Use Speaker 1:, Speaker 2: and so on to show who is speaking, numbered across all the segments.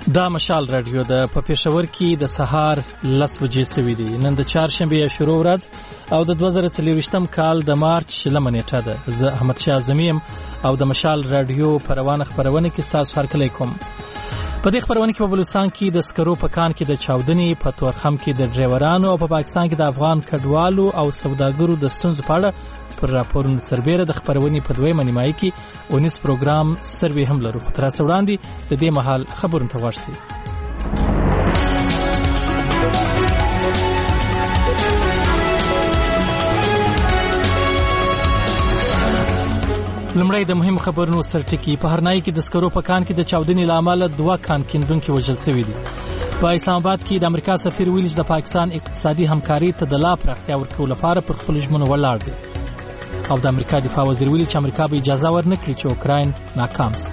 Speaker 1: دا مشال رادیو د په پېښور کې د سهار 10 بجې سوي دي. نن د چهارشنبه شروع ورځ او د 2023م کال د مارچ 8 نیټه ده. زه احمد شاه زمیم او د مشال رادیو پروانه خبرونه کې تاسو هر کله کوم. په دې خبرونه کې په بلوچستان کې د سکرو په کان کې د چاودنې، په تورخم کې د ډرایورانو او په پاکستان کې د افغان کډوالو او سوداګرو د ستونزو په اړه پر راپورونو سربېره د خبرونې په دویمه نیمایي کې اونیس پروګرام سروې هم لرو. خو تر اوسه وړاندې د دې مهال خبرونه ته ورسئ. لمړی د مهم خبرونو سرټکی. په هرنای کې د سکرو په کان کې د چاودنې لامل 2 کان کیندونکو وژل شوي دي. په اسلام آباد کې د امریکا سفیر ویلي چې د پاکستان اقتصادي همکاري ته د لا پراختیا ورکولو لپاره پر خپل ژمنو ولاړ دي. او د امریکا دفاع وزیر ویلي چې امریکا به اجازه ورنکړي چې اوکراین ناکام شي.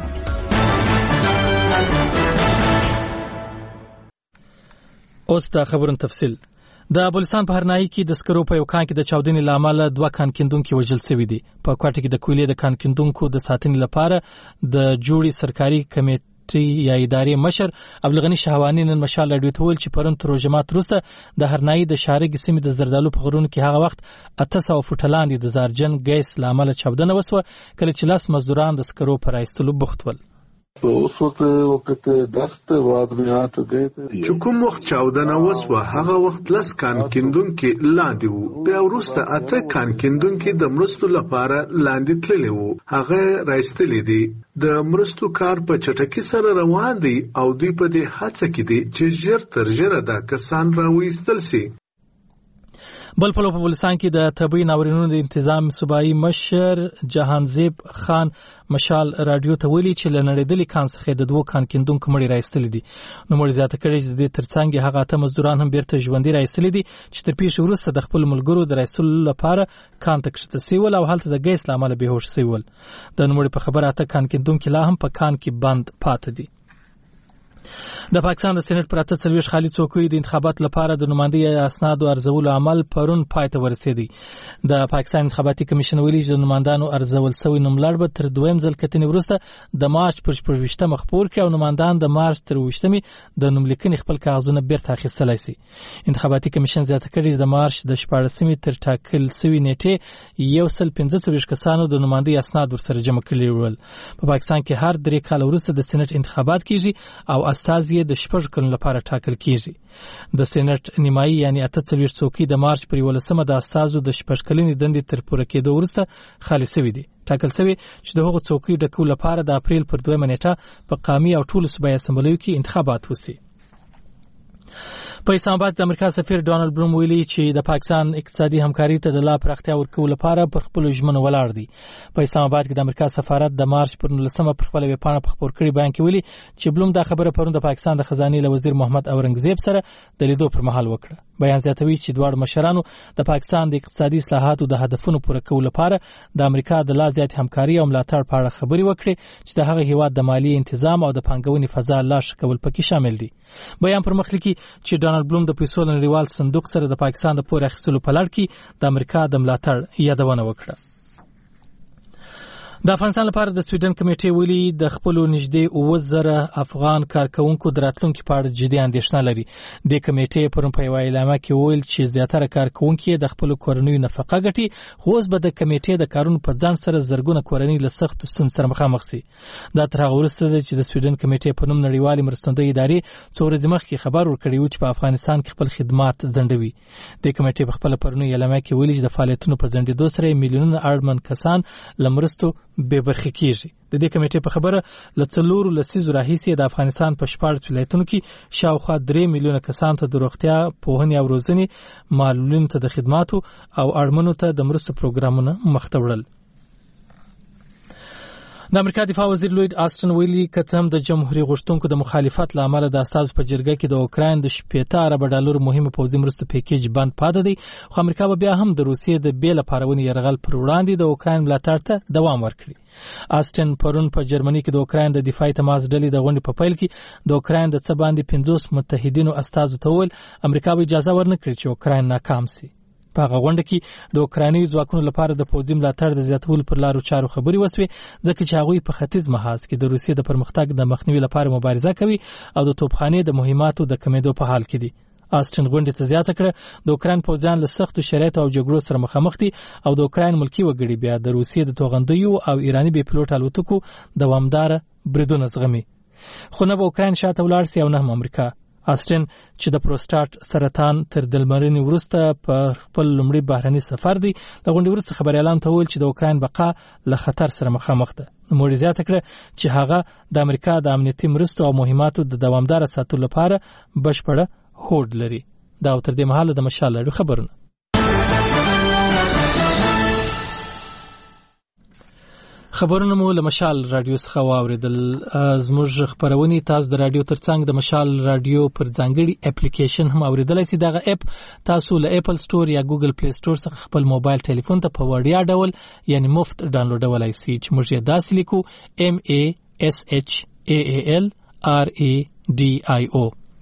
Speaker 1: اوس د خبرونو تفصیل. د بلوچستان په هرنای کې د سکرو په یو کان کې د چاودنې لامل 2 کان کیندونکو وژل شوي دي. په کوټه کې د کویلې د کان کیندونکو د ساتنې لپاره د جوړې سرکاري کمیټې یا ادارې مشر عبدالغنی شهوانی نن مشال رادیو ته ویل چې پرون تر روژمات وروسته د هرنای د شارګ سیمې د زردالو په غرونو کې هغه وخت 800 فوټه لاندې د زارجن ګیس لامل چاودنه وسوه، کله چې 10 مزدوران د سکرو پر راایستلو بوخت ول.
Speaker 2: उस वक्त 10 आदमी आ तो गए थे.
Speaker 3: چې کوم وخت چاودنه وسوه هغه وخت 10 کان کیندونکو لاندې وو. بیا وروسته 8 کان کیندونکو د مرستو لپاره لاندې تللی وو. هغه راایستلې دي. د مرستو کار په چټکۍ سره روان دی او دوی په دې هڅه کې دي چې ژر تر ژره دا کسان راوېستل شي.
Speaker 1: بل په بلوچستان کې د طبي ناورینونو د تنظیم صوبایي مشر جهانزیب خان مشال رادیو ته ویلي چې لنړېدلې کان څخه د 2 کان کیندونکو مړي راایستل دي. نو مړي زیاته کړي چې د ترڅنګ هغه 8 مزدوران هم بیرته ژوندۍ راایستل دي چې تر پیښې وروسته د خپل ملګرو د راایستلو لپاره کان ته کښته سیول او هلته د ګیس لامل بهوش سیول. د نوموړي په خبره 8 کان کیندونکو لا هم په کان کې بند پاتې دي. د پاکستان د سېنات پر 48 خالي څوکۍ د انتخابات لپاره د نمائندګۍ اسنادو ارزولو عمل پرون پای ته ورسېدی. د پاکستان انتخاباتي کمیشن ویلي چې د نمائندانو ارزول شوی نوملړ به تر دویم ځل کتنې وروسته د مارچ پر 28 خپور کړي او نمائندان د مارچ تر 28 د نوملیکنې خپل کاغذونه بیرته اخیستلای شي. انتخاباتي کمیشن زیاته کړي چې د مارچ د 14 تر ټاکل شوی نیټه 145 کسانو د نمائندګۍ اسناد ورسره جمع کړي ول. په پاکستان کې هر 3 کال وروسته د سېنات انتخابات کیږي او استازي د 6 کلونو لپاره ټاکل کیږي. د سېنات نیمایي یعنی 48 څوکۍ د مارچ پر 11 د استازو د 6 کلنې دندې تر پوره کېدو وروسته خالي شوي دي. ټاکل شوی چې د هغو څوکۍ ډکولو لپاره د اپریل پر 2 نیټه په قامي او ټولو صوبایي اسمبلیو کې انتخابات وشي. په اسلام آباد د امریکا سفیر ډونالد بلوم ویلي چې د پاکستان اقتصادي همکاري ته د لا پراختیا ورکولو لپاره پر خپل ژمنو ولاړ دي. په اسلام آباد کې د امریکا سفارت د مارچ پر 19 پر خپل ویبپاڼه په خبر کړي بیان کې ویلي چې بلوم دا خبره پرون د پاکستان د خزانه له وزیر محمد اورنګزیب سره د لیدو پر مهال وکړه. بیان زیاتوي چې دواړو مشرانو د پاکستان د اقتصادي اصلاحاتو د هدفونو پوره کولو لپاره د امریکا د لا زیات همکاري او ملاتړ په اړه خبرې وکړي چې د هغه هیواد د مالی تنظیم او د پانګونې فضا لا ښه کول پکې شامل دي. بیان پر مخ لیکي چې ډونالد بلوم د پیسو نړیوال صندوق سره د پاکستان د پور اخیستلو په لړ کې د امریکا د ملاتړ یادونه وکړه. د افغانستان لپاره د سویډن کمیټې ویلي د خپل نږدې 9000 افغان کارکونکو د راتلونکي په اړه جدي اندېښنه لري. د کمیټې پرون په یوه اعلامیه کې ویل چې زیاتره کارکونکي د خپل کورنیو نفقه ګټي، خو اوس به د کمیټې د کارونو په ځان سره زرګونه کورنۍ له سختو ستونزو سره مخامخ شي. دا تر هغه وروسته ده چې د سویډن کمیټې په نوم نړیوالې مرستندویې ادارې څو ورځې مخکې خبر ورکړی و چې په افغانستان کې خپل خدمات ځنډوي. د کمیټې په خپل پرونی اعلامیه کې ویلي چې د فعالیتونو په ځنډېدو سره میلیونونه اړمن کسان له مرستو بې برخې کیږي. د دې کمیټې په خبره له 4 لسیزو راهیسې د افغانستان په 14 ولایتونو کې شاوخوا 3 میلیونه کسان ته د روغتیا، پوهنې او روزنې، معلولینو ته د خدماتو او اړمنو ته د مرستو پروګرامونه مخ ته وړل. د امریکا دفاع وزیر لوید آسټن ویلي که هم د جمهوریت غوښتونکو د مخالفت لامل د استازو په جرګه کې د اوکراین د 17 ارب ډالر مهمه پوځي مرستو پیکیج بند پاتې دی، خو امریکا به بیا هم د روسیې د بیل پارونې یرغل پر وړاندې د اوکراین ملاتړ ته دوام ورکړي. آسټن پرون په جرمني کې د اوکراین د دفاعي تماس ډلې د غونډې په پیل کې د اوکراین د څه باندې 50 متحدینو استازو ته وویل امریکا به اجازه ورنکړي چې اوکراین ناکام شي. په هغه غونډه کې د اوکراني ځواکونو لپاره د پوځي ملاتړ د زیاتولو پر لارو چارو خبرې وسوې، ځکه چې هغوی په ختیځ محاذ کې د روسیې د پرمختګ د مخنیوي لپاره مبارزه کوي او د توپخانې د مهماتو د کمیدو په حال کې دي. آسټن غونډې ته زیاته کړه د اوکران پوځیان له سختو شرایطو او جګړو سره مخامخ دي او د اوکران ملکی وګړي بیا د روسیې د توغندیو او ایرانی بې پیلوټ الوتکو دوامداره بریدونه زغمي. خو نه به اوکران شاته ولاړ سي او نه هم امریکا. آسټن چې د پروستات سرطان تر دلمرنې وروسته په خپل لومړي بهرني سفر دی د غونډې وروسته خبريالانو ته وویل چې د اوکران بقا له خطر سره مخامخ ده. نوموړي زیاته کړه چې هغه د امریکا د امنیتي مرستو او مهماتو د دوامداره ساتلو لپاره بشپړه هوډ لري. دا تر دې مهاله د مشال راډیو خبرونه. خبرونه مو له مشال راډیو څخه واوریدل. زموږ خبرونه تاسو د راډیو ترڅنګ د مشال راډیو پر ځانګړي اپلیکیشن هم اوریدلای شئ. دغه اپ تاسو له اپل سٹور یا ګوګل پلی سٹور څخه خپل موبایل ټلیفون ته په وړیا ډول یعنی مفت ډاونلوډولای شئ چې موږ یې داسې لیکو MASHALRADIO.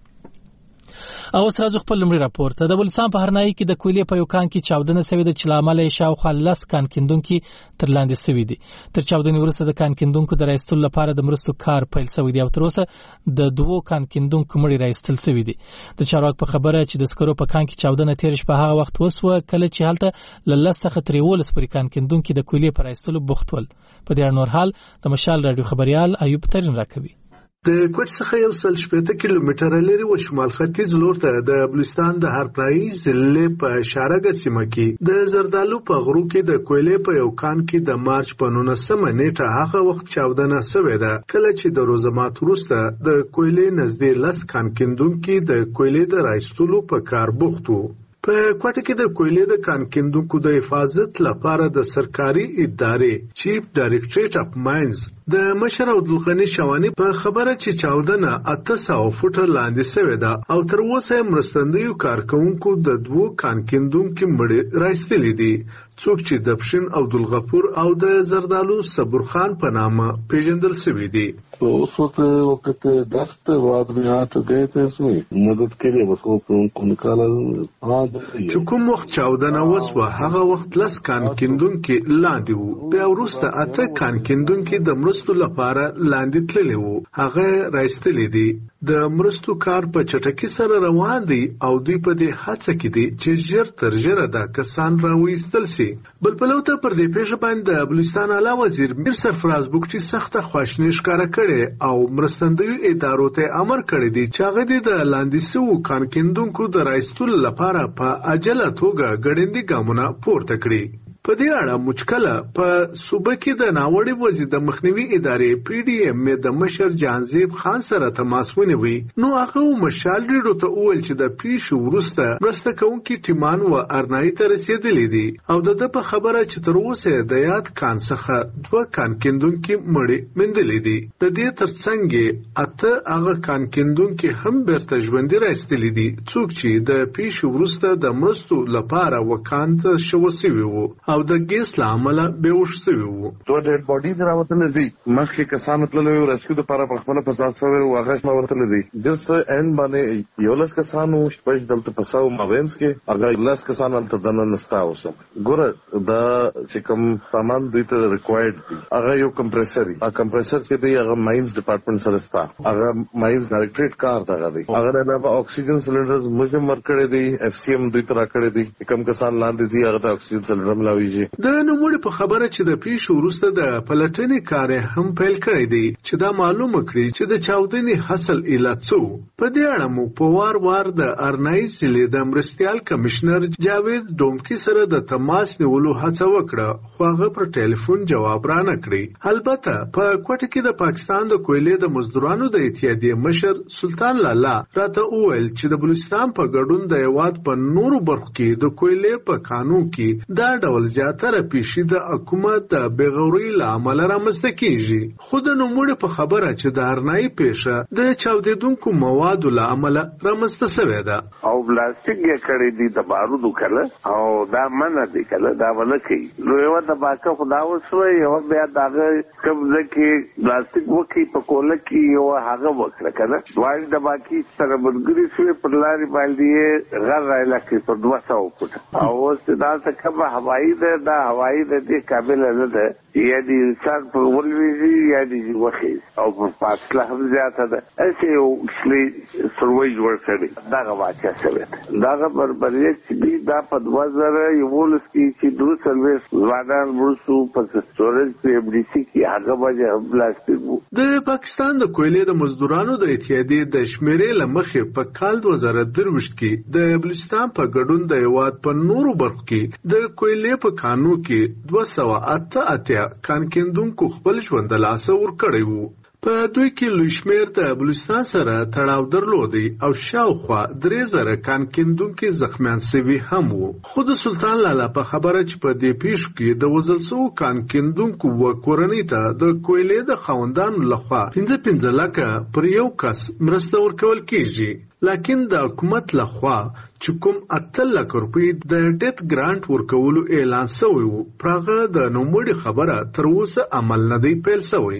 Speaker 1: او سره ځو خپل لمړي راپور ته. د بلوچستان په هرنایي کې د کویلې په یو کان کې چاودنه شوې ده چې لامل یې شاوخوا 10 کان کیندونکو تر لاندې شوې دي. تر چاودنې وروسته د کان کیندونکو د راایستلو لپاره د مرستو کار پیل شوی دی او تر اوسه د 2 کان کیندونکو مړي راایستل شوی دي. د چارواکو په خبره چې د سکرو په کان کې چاودنه تیر شپه هغه وخت وسوه کله چې هلته ل 10 څخه تر 11 پورې کان کیندونکو د کویلې پر راایستلو بوخت ول. په دې نور حال د مشال راډیو خبريال ایوب ترين راکوي.
Speaker 3: د کوټ څخه 160 کیلومتره لري و شمال ختیځ لور ته د بلوچستان د هرپلای ضلع په شارګه سیمه کې د زردالو په غرو کې د کویلې په یو کان کې د مارچ په 19 نیټه هغه وخت چاودنه شوې ده کله چې د روزمات وروسته د کویلې نږدې 10 کان کیندونکو د کویلې د راایستلو په کار بوخت وو. په کوټه کې د کویلې د کان کیندونکو د حفاظت لپاره د سرکاري ادارې چیف ډایریکټریټ اف ماینز د مشر عبدالغنی شوانی په خبره چې چاودنه 800 فوټه لاندې شوې ده او تر اوسه مرستندوی کارکونکو د 2 کان کیندونکو مړي راایستلې دي. څوک چې د پښین عبدالغفور او د زردالو صبر خان په نامه پیژندل شوی دي.
Speaker 2: तो उस वक्त 10 बाद में यहाँ तो गए थे उसमें मदद के लिए बस उनको निकाला.
Speaker 3: چې کوم وخت چاودنه وسوه هغه وخت 10 کان کیندونکو لاندې وو. بیا وروسته 8 کان کیندونکو د مرستو لپاره لاندې تللي وو. هغه راایستلې دي. د مرستو کار په چټکۍ سره روان دی او دوی په دې هڅه کې دي چې ژر تر ژره دا کسان راوېستل شي. بل پلوته پر دې پیښه باندې د بلوچستان اعلی وزیر میر سرفراز بوکټي سخته خواشنی ښکاره کړي او مرستندوی ادارو ته امر کړی دی چې هغه د لاندې سو کان کیندونکو د راایستلو لپاره په عاجله توګه ګړندي ګامونه پورته کړي. په دې اړه مشکله په صوبه کې د ناوړي وضعیت د مخنیوي ادارې PDM د مشر جهانزیب خان سره تماس ونیوي. نو هغه مشال ډیرو ته وویل چې د پیښو وروسته مرسته کوونکي ټیمان و ارنایي ته رسیدلي دي او د په خبره چې تر اوسه د یاد کان څخه 2 کان کیندونکو مړي مندلې دي. د دې ترڅنګ 8 هغه کان کیندونکو هم برته ژوندۍ راستلي دي څوک چې د پیښو وروسته د مرستو لپاره وکانت شوسي وو او د ګیس لامل به وشوي وو.
Speaker 4: دوه ډېډ باډیز راوتل دي. مخکې کسان تللي وو ریسکیو لپاره په خپل پساس سره واغښ ما ورتل دي. دس ان باندې یو لس کسانو شپږ دلته پساو ماوینس کې هغه لس کسان تل دنه نستاوسه. ګوره دا چې کوم سامان دوی ته ریکوایرډ دي هغه یو کمپریسر دی. ا کمپریسر کې دی هغه ماینز ډپارټمنټ سره ستا هغه ماینز ډایریکټریټ کار دغه دی. هغه نه اکسیجن سلندرز موږ مرکړې دي. FCM دوی ته راکړې دي. کوم کسان لاندې دي هغه ته اکسیجن سلندر ملاوي.
Speaker 3: د نوموړي په خبره چې د پیښو وروسته د پلټنې کار هم پیل کړی دی چې دا معلومه کړي چې د چاودنې حاصل علت څه و. په دې اړه مو په وار د ارنایي ضلع د مرستیال کمشنر جاوید ډومکی سره د تماس نیولو هڅه وکړه خو هغه پر ټلیفون جواب را نه کړی. البته په کوټه کې د پاکستان د کویلې د مزدورانو د اتحادیې مشر سلطان لالا راته وویل چې د بلوچستان په ګډون د هیواد په نورو برخو کې د کویلې په قانون کې دا ډول زیاتره پیشي د حکومت د بېغورۍ له امله رامنځته کیږي. خو د نوموړي په خبره چې د ارنایي پیشه د چاودېدونکو موادو له امله رامنځته شوې ده.
Speaker 5: او پلاستیک یې کړی دي د بارودو کله او دا منع دي کله دا ونه کوي. نو یوه دباکه خو دا وسوه، یوه بیا د هغه کوم ځای کې پلاستیک وکړي په کوله کې یوه هغه وکړه که نه، دواړې دباکې سره ملګري شوې، پر لارې باندې یې غر رایله کړي پر 200 فوټه. او اوس چې دلته کومه هوایي ده، دا هوایي د دې قابله نه ده، یا د انسان پر ولوېږي یا د وخېږي او په فاصله هم زیاته ده. هسې یو کښلي سروی جوړ کړی، دغه واقع شوې ده. دغه بربریت چې دي دا په 2011 کې چې 240 ځوانان مړه شو په سټوریج په MDC کې، هغه وجه هم پلاستیک و.
Speaker 3: د پاکستان د کویلې د مزدورانو د اتحادیې د شمیرې له مخې په کال 2023 کې د بلوچستان په ګډون د هېواد په نورو برخو کې د کویلې په کانو کې 288 کان کیندونکو خپل ژوند له لاسه ورکړی وو. په دوی کې لوی شمېر د بلوچستان سره تړاو درلودی او شاوخوا 3000 کان کیندونکي زخمیان سوي هم وو. خو د سلطان لالا په خبره چې په دې پیښو کې د وژل شوو کان کیندونکو و کورنۍ ته د کویلې د خاوندانو لخوا 15 لکه پر یو کس مرسته ورکول کیږي. لکن د حکومت لخوا چې کوم 8 لک روپۍ د ډیت ګرانټ ورکولو اعلان شوی وو، پر هغه د نوموړي خبره تر اوسه عمل نه دی پیل شوی.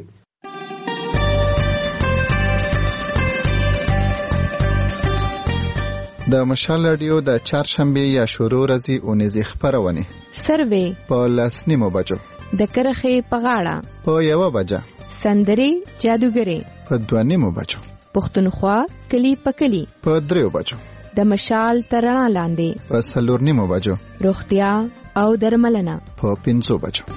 Speaker 6: د مشال رادیو د چهارشنبه یا شروع ورځې اونیزې خپرونه
Speaker 7: سروې
Speaker 6: په 10:30 بجو،
Speaker 7: د کرخې په غاړه په
Speaker 6: 1 بجه،
Speaker 7: سندري جادوګري
Speaker 6: په 2:30 بجو،
Speaker 7: پښتونخوا کلی په کلی
Speaker 6: په 3 بجو،
Speaker 7: د مشال ترڼا لاندې
Speaker 6: په 4:30 بجو،
Speaker 7: روغتیا او درملنه
Speaker 6: په 5 بجو.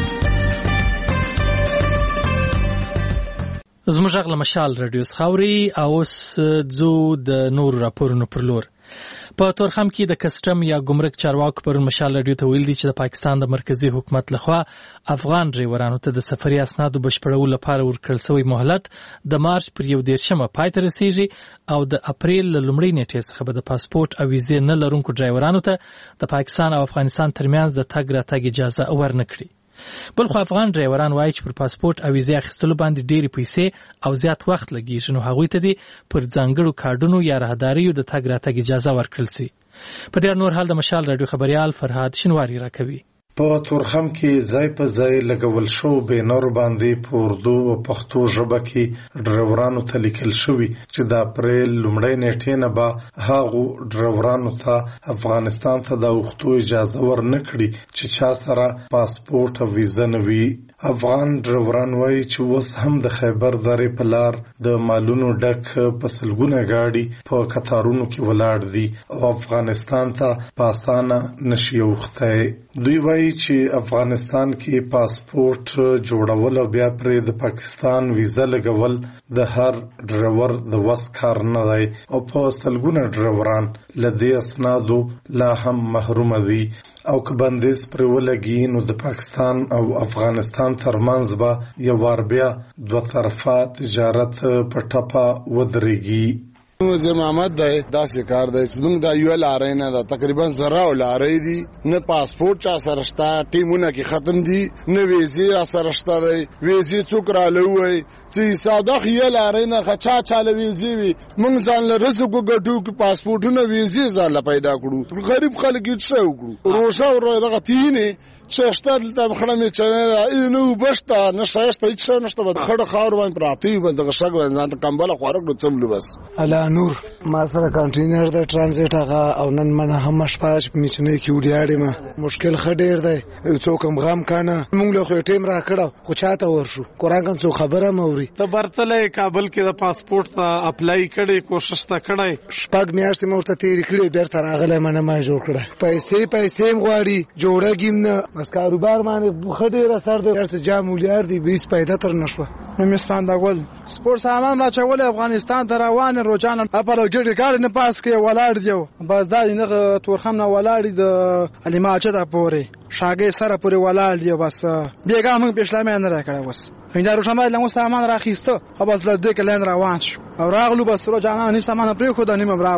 Speaker 1: زموږ غږ له مشال رادیو خاوري. او اوس ځو د نور راپورونو پر لور. په تورخم کې د کسټم یا ګمرک چارواکو پر مشال رادیو ته ویل دي چې د پاکستان د مرکزی حکومت لخوا افغان ډریورانو ته د سفري اسنادو بشپړولو لپاره ورکړل شوی مهلت د مارچ پر 11 پای ته رسیږي او د اپریل لومړۍ نیټې څخه به د پاسپورت او ویزې نه لرونکو ډریورانو ته د پاکستان او افغانستان ترمنځ د تګ راتګ اجازه ورنکړي. بلخو افغان ډریوران وایي چې پر پاسپورت او ویزې اخیستلو باندې ډېرې پیسې او زیات وخت لګیږي، نو هغوی ته دې پر ځانګړو کارډونو یا راهداریو د تګ راتګ اجازه ورکړل شي. په دې نور حال د مشال رادیو خبريال فرهاد شنواری راکوي.
Speaker 8: په تورخم کې ځای په ځای لګول شو بینر باندې په اردو او پښتو ژبه کې ډریورانو ته لیکل شوی چې د اپریل لومړۍ نیټې نه به هغو ډریورانو ته افغانستان ته د وختو اجازه ورنکړي چې چا سره پاسپورت او ویزه نه وي. افغان ډریوران وایي چې اوس هم د خیبر درې په لار د مالونو ډک په سلګونه گاډي په قطارونو کې ولاړ دي او افغانستان ته په اسانه نشي وخته. دوی وایي چې افغانستان کې پاسپورت جوړول او بیا پرې د پاکستان ویزه لګول د هر ډریور د وس کار نه دی او په سلګونه ډریوران له دې اسنادو لا هم محروم دي او که بندیز پر ولګي نو د پاکستان او افغانستان ترمنځ به یو وار بیا دوه طرفه تجارت په ټپه ودرېږي.
Speaker 9: وزیر محمد دی داسې کار دی چې موږ دا یو لارې نه دا تقریبا زره لارې دي، نه پاسپورت چا سره شته، ټیمونه کې ختم دي، نه ویزې را سره شته دی، ویزې څوک را لوي چې ساده خیال لارې نه خچا چاله ویزې وي. موږ ځان له رزق ګټو کې پاسپورتونه ویزې ځان پیدا کړو، غریب خلک یې څه وکړو. روشا ور دغه تینه چشتل د خړمې چنه نو بشتا نشایسته هیڅ نشته، بد خړ خاور باندې پراتی باندې غشګ باندې کمبل خوراک نو څملو بس.
Speaker 10: الا نور ما سره کنټینر د ترانزیت هغه او نن منه هم شپاش میچنې کې وډیاړې ما مشکل خډیر دی، څوک هم غم کنه موږ له خو ټیم را کړو خو چاته ورشو قران کوم څو خبره موري.
Speaker 11: ته برتلې کابل کې د پاسپورت ته اپلای کړې کوشش تا کړې،
Speaker 10: شپږ میاشتې مورته تیر کړې بیرته راغله منه ما جوړ کړه، پیسې غواړي جوړګیم نه بس کاروبار باندې خډیر سر د ارس جام ولیار دی 20 پیدا تر نشو.
Speaker 11: نمستان دا ګل سپورت سامان را چول افغانستان ته روان روزانه اپر ګډ کار نه پاس کې ولاړ دیو بس دا نه تورخم نه ولاړ د علیماچه دا پورې شاګې سره پورې ولاړ دیو بس بیګا موږ پښلامه نه راکړه بس هیندارو شمال له سامان راخیسته او بس لږ د کلن روان شو او راغلو بس روزانه نه سامان پرې خو د نیمه برا وړه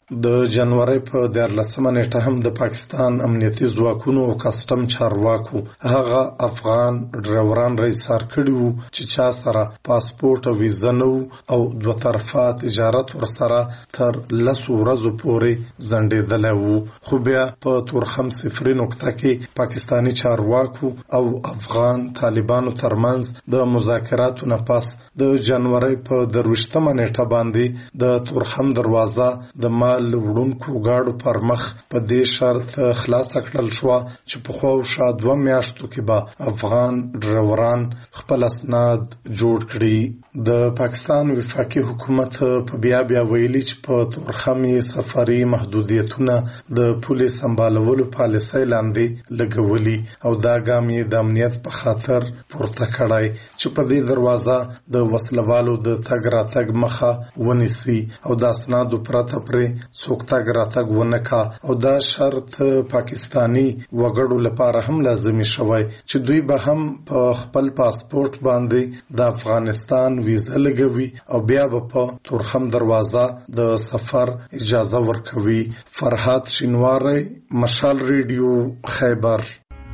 Speaker 8: د جنوري په 14 نیټه هم د پاکستان امنیتي ځواکونو او کسټم چارواکو هغه افغان ډرایوران رئیسار کړي وو چې چا سره پاسپورت او ویزا نه او دوه طرفه تجارت ورسره تر 10 ورځې پورې ځنډېدلی وو. خو بیا په تورخم صفري نقطه کې پاکستاني چارواکو او افغان طالبانو ترمنځ د مذاکراتو نه پس د جنوري په 20 نیټه باندې د تورخم دروازه د مال وړونکو گاډو پر مخ په دې شرط خلاص کړل شو چې په خو شا 2 میاشتو کې به افغان ډرایوران خپل اسناد جوړ کړي. د پاکستان وفاقي حکومت په بیا ویلي چې په تورخم سفري محدودیتونه د پولیس سمبالولو پالیسۍ لاندې لګولي او دا ګام یې د امنیت په خاطر پورته کړی چې په دې دروازه د وسلوالو د تګ راتګ مخه ونیسي او د اسنادو پرته پرې څوک تګ راتګ ونه کا او دا شرط پاکستانی وګړو لپاره هم لازمي شوی چې دوی به هم په خپل پاسپورت باندې د افغانستان ویزا لګوي او بیا به په تورخم دروازه د سفر اجازه ورکوي. فرحات شینواری، مشال ریډیو، خیبر.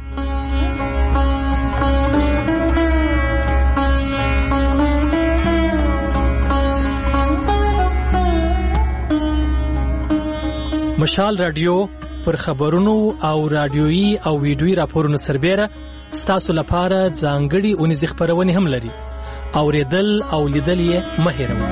Speaker 1: مشال رادیو پر خبرونو او رادیويي او ویډیويي راپورونو سربېره ستاسو لپاره ځانګړي اونیزې خبرونه هم لري. اوریدل او لیدل یې مه هېروئ.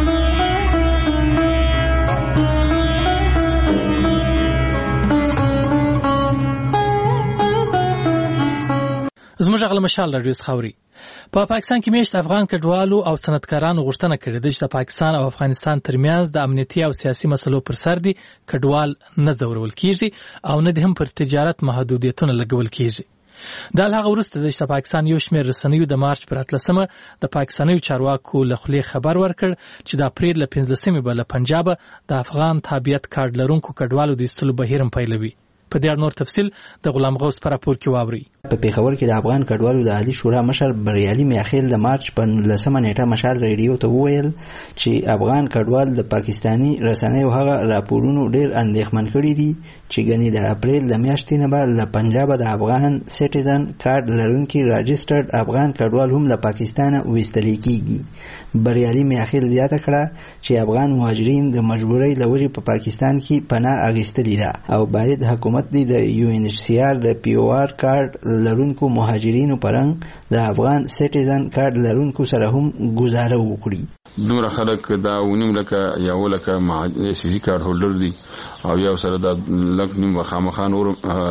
Speaker 1: زموږ غل مشال رادیو خاوري په پاکستان کې میشت افغان کډوالو او صنعتکارانو غوښتنه کړې ده چې د پاکستان او افغانستان ترمنځ د امنیتي او سیاسي مسلو پر سر دي کډوال نه ځورول کیږي او نه هم پر تجارت محدودیتونه لګول کیږي. دا هغه وروسته د پاکستان یو شمېر رسنیو د مارچ پر 13 د پاکستاني چارواکو له خولې خبر ورکړ چې د اپریل له 15 بل پنجاب د افغان تابعیت کارت لرونکو کډوالو د ایستلو بهیر پیلوي. په دې نور تفصیل د غلام غوث پر راپور کې واوري.
Speaker 12: په پیښور کې د افغان کډوالو د عالی شورا مشر بریالي میاخیل د مارچ په 19 نیټه مشال ریډیو ته وویل چې افغان کډوال د پاکستانی رسنیو هغه راپورونو ډیر اندېښمن کړي دي چې ګنې د اپریل د میاشتې نه به له پنجاب د افغان سټیزن کارت لرونکي راجسترډ افغان کډوال هم له پاکستانه ویستل کیږي. بریالي میاخیل زیاته کړه چې افغان مهاجرین د مجبورۍ له وجې په پاکستان کې پناه اخیستلې ده او باید حکومت د UNHCR د POR کارت لرونکو مهاجرینو پرنګ د افغان سټیزن کارت لرونکو سره هم گزاره وکړي.
Speaker 13: دومره خلک دا ونیم لکه یو لکه سیسی کارت هولډر دي او یو سره د لک نیم خامخا نور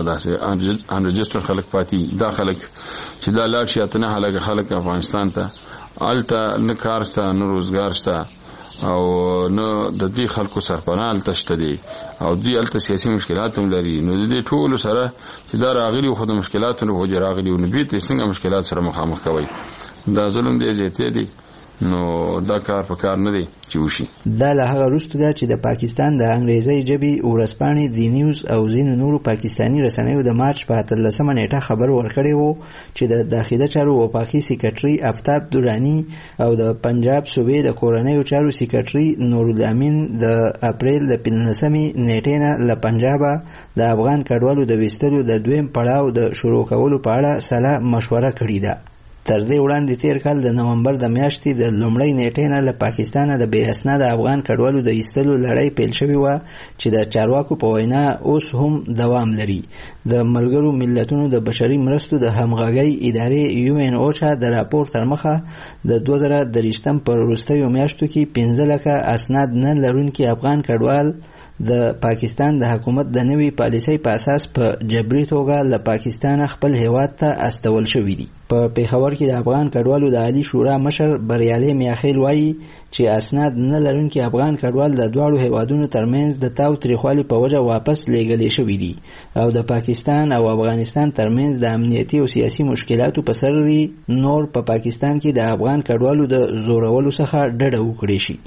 Speaker 13: داسې انرجستر خلک پاتې. دا خلک چې دا لاړ شي اتنه هلکه خلک افغانستان ته الته نه کار شته نه روزګار شته او نو د دې خلکو سرپناه تشته دي او دوی الته سیاسي مشکلات هم لري. نو د دې ټولو سره چې دا راغلي خو د مشکلاتو نه راغلي او نو بیت څنګه مشکلات سره مخامخ کوي. دا ظلم دی زیاته دي نو دا کار په کار نه دی چې وشي.
Speaker 12: دا له هغه وروسته ده چې د پاکستان د انګریزي ژبې ورځپاڼې دی نیوز او ځینو نورو پاکستانی رسنیو د مارچ په 13 نیټه خبر ورکړی وو چې د داخلي چارو وفاقي سکرټري آفتاب دورانی او د پنجاب صوبې د کورنیو چارو سکرټري نورالامین د اپریل د 15 نیټې نه له پنجاب د افغان کډوالو د وستلو د دویم پړاو د شروع کولو په اړه سلا مشوره کړې ده. تر دې وړاندې تیر کال د نومبر د میاشتې د لومړۍ نیټې نه له پاکستانه د بې اسناده افغان کډوالو د ایستلو لړۍ پیل شوې وه چې د چارواکو په وینا اوس هم دوام لري. د ملګرو ملتونو د بشري مرستو د همغږۍ ادارې UN اوچا د راپور تر مخه د 2023 پر وروستیو میاشتو کې 15 لکه اسناد نه لرونکي افغان کډوال د پاکستان د حکومت د نوي پالیسۍ په اساس په جبري توګه له پاکستان خپل هیواد ته استول شوي دي. په پیښور کې د افغان کډوالو د عالی شورا مشر بریالي میاخیل وایي چې اسناد نه لرونکي افغان کډوال د دواړو هیوادونو ترمنځ د تاو تریخوالي په وجه واپس لیږلي شوي دي او د پاکستان او افغانستان ترمنځ د امنیتي او سیاسي مشکلاتو په سر دي نور په پاکستان کې د افغان کډوالو د زورولو څخه ډډه وکړي شي.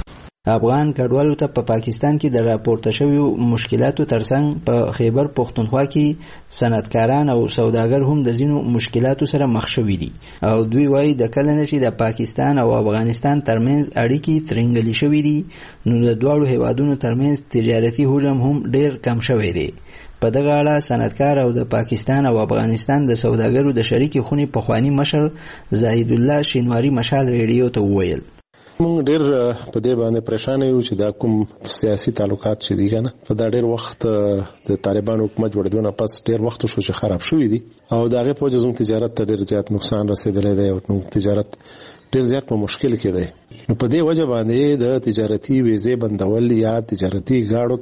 Speaker 12: افغان کډوالو ته په پاکستان کې د راپورته شویو مشکلاتو ترڅنګ په خیبر پښتونخوا کې صنعتکاران او سوداګر هم د ځینو مشکلاتو سره مخ شوي دي او دوی وایي د کله نه چې د پاکستان او افغانستان ترمنځ اړیکې ترنګلي شوي دي نو د دواړو هیوادونو ترمنځ تجارتي حجم هم ډیر کم شوی دی. په دغه اړه صنعتکار او د پاکستان او افغانستان د سوداګرو د شریکې خونې پخوانی مشر زاهد الله شینواری مشال ریډیو ته وویل
Speaker 14: مونږ ډېر په دې باندې پریشان یو چې دا کوم سیاسي تعلقات چې دي کنه په دا ډېر وخت د طالبان حکومت جوړېدو نه پس ډېر وخت شو چې خراب شوی دي او دا غي په جزم تجارت ته ډېر زیات نقصان رسیدلی دی او تجارت ډېر زیات په مشکل کې دی. نو په دې وجه باندې د تجارتي ویزې بندول یا تجارتي گاډو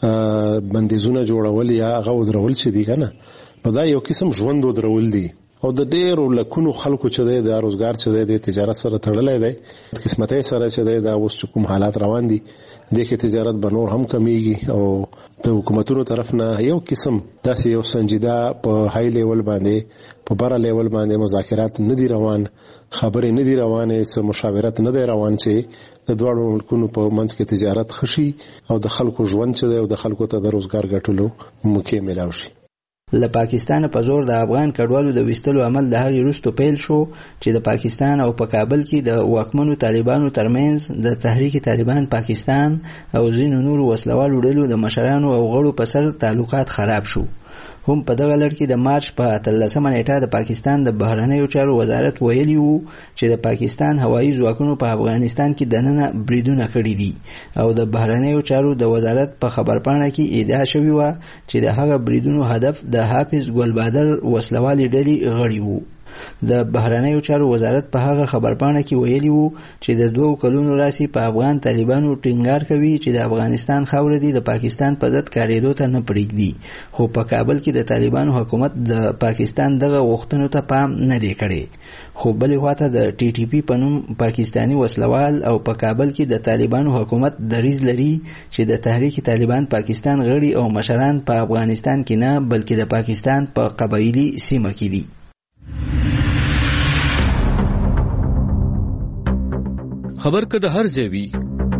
Speaker 14: ته بندیزونه جوړول یا هغه درول چې دي کنه نو دا یو قسم ژوند درول دي او د ډېرو لکونو خلکو چې د روزګار چې د تجارت سره تړلې دی قسمتي سره چې د اوس کوم حالات روان دي د کې تجارت به نور هم کمیږي او د حکومتونو طرف نه یو قسم داسې یو سنجیده په های لیول باندې په بره لیول باندې مذاکرات نه دي روان خبرې نه دي روانه څه مشاورت نه دی روان چې د دوه ملکونو په منځ کې تجارت خشي او د خلکو ژوند چې او د خلکو ته د روزګار ګټلو موقع ملاوي شي.
Speaker 12: له پاکستان په زور د افغان کډوالو د وستلو عمل د هغې وروسته پیل شو چې د پاکستان او په کابل کې د واکمنو طالبانو ترمنځ د تحریک طالبان پاکستان او ځینو نورو وسلوالو ډلو د مشرانو او غړو په سر تعلقات خراب شو. هم په دغه لړ کې د مارچ په 13 نیټه د پاکستان د بهرنیو چارو وزارت ویلي وو چې د پاکستان هوایي ځواکونو په افغانستان کې دننه بریدونه کړي دي او د بهرنیو چارو د وزارت په خبرپاڼه کې ادعا شوې وه چې د هغه بریدونو هدف د حافظ ګلبادر وسلوالې ډلې غړي وو. د بهرنیو چارو وزارت په هغه خبرپاڼه کې ویلي وو چې د 2 کلونو راسي په افغان طالبانو ټینګار کوي چې د افغانستان خاوره دي د پاکستان په ضد کاریدو ته نه پرېږدي خو په کابل کې د طالبانو حکومت د پاکستان دغه غوښتنو ته پام نه دی کړی خو بلې خواته د ټي ټي پی په نوم پاکستاني وسلوال او په کابل کې د طالبانو حکومت دریځ لري چې د تحریک طالبان پاکستان غړي او مشران په افغانستان کې نه بلکې د پاکستان په قبایلی سیمه کې دي.
Speaker 15: خبر که د هر ځای وي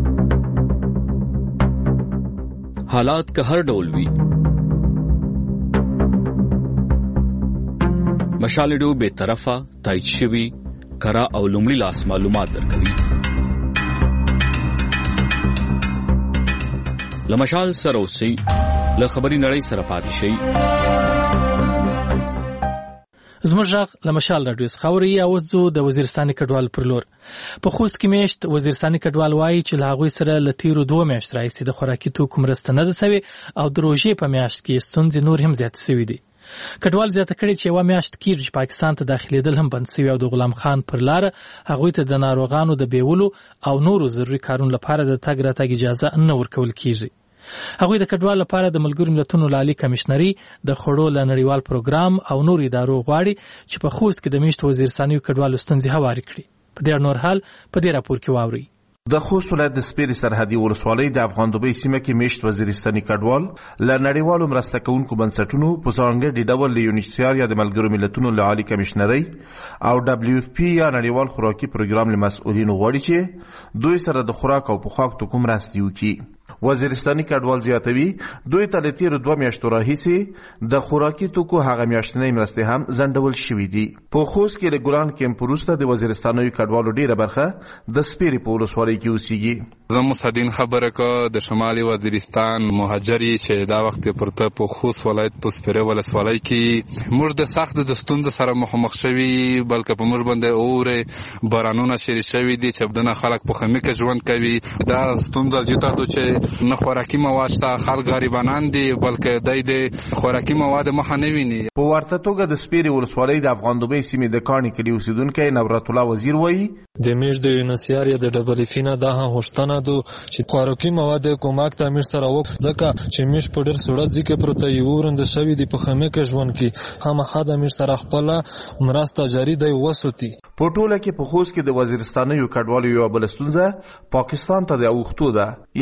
Speaker 15: حالات که هر ډول وي مشال ډیو به طرفه تایید شوی کرا او لومړی لاس معلومات درکوي. لمشال سره اوسئ له خبري نړۍ سره پاتې شئ.
Speaker 1: زموږ غږ لمشال راډیو څخه اورئ. اوس د وزیرستان کډوال پر لور په خوست کې میشت وزیرستاني کډوال وایي چې له هغوی سره له تیرو 2 میاشتو راهیسې د خوراکي توکو مرسته نه ده سوې او د روژې په میاشت کې ستونزې نور هم زیاتې سوي دي. کډوال زیاته کړې چې 1 میاشت کېږي چې پاکستان ته داخلېدل هم بند سوي او د غلام خان پر لاره هغوی ته د ناروغانو د بیولو او نورو ضروري کارونو لپاره د تګ راتګ اجازه نه ورکول کېږي. هغوی د کډوال لپاره د ملګرو ملتونو لالي کمشنري د خوړو له نړیوال پروګرام او نور ادارو غواړي چې په خوست کې د میشت وزیرستاني کډوالو ستونزې هوارې کړي. په دې نور حال په دې راپور کې واورئ.
Speaker 16: د خوست ولایت د سپیرې سرحدي ولسوالۍ د افغان دوبۍ سیمه کې میشت وزیرستاني کډوال له نړیوالو مرسته کوونکو بنسټونو په ځانګړي ډول له یونیسیار یا د ملګرو ملتونو له عالي کمشنرۍ او دبلیو اف پی یا نړیوال خوراکي پروګرام له مسؤلینو غواړي چې دوی سره د خوراک او پوښاک توکو مرستې وکړي. وزیرستاني کډوال زیاتوي دوی ته له تیرو 2 میاشتو راهیسې د خوراکي توکو هغه میاشتنۍ مرستې هم ځنډول شوي دي. په خوست کې له ګلان کیمپ وروسته د وزیرستاني کډوالو ډیره برخه د سپیرې په ولسوالۍ کې اوسېږي.
Speaker 17: زه مصدین خبره که د شمالي وزیرستان مهاجري چې دا وخت پرته په خوست ولایت په سپیرې ولسوالۍ کې موږ د سخت د ستونزو سره مخامخ شوي بلکې په موږ باندې اورې بارانونه شری شوي دي چې بدنه خلک په خمي کې ژوند کوي. دا ستونزه جوته ده چې نه خوراکي مواد شته خلک غریبانان دي بلکې د خوراکي مواد مخه نه ویني.
Speaker 16: په ورته توګه د سپیرې ولسوالۍ د افغان دوبۍ سیمې د کاڼي کلي اوسیدونکی نورت الله وزیر وایي
Speaker 18: د میش د یونیسیار یا د ډبل فینا دا هوښتنه دو چې خوراکي مواد کومک ته امیر سره وک ځکه چې میش په ډېر سړه ځکه پروته یو ورند شوی دی په خمه کې ژوند کې هم حد امیر سره خپل مرسته جاری دی وسوتی.
Speaker 16: په ټوله کې په خوست کې د وزیرستاني کډوالو یو بل ستونزه پاکستان ته د اوختو ده. یو بل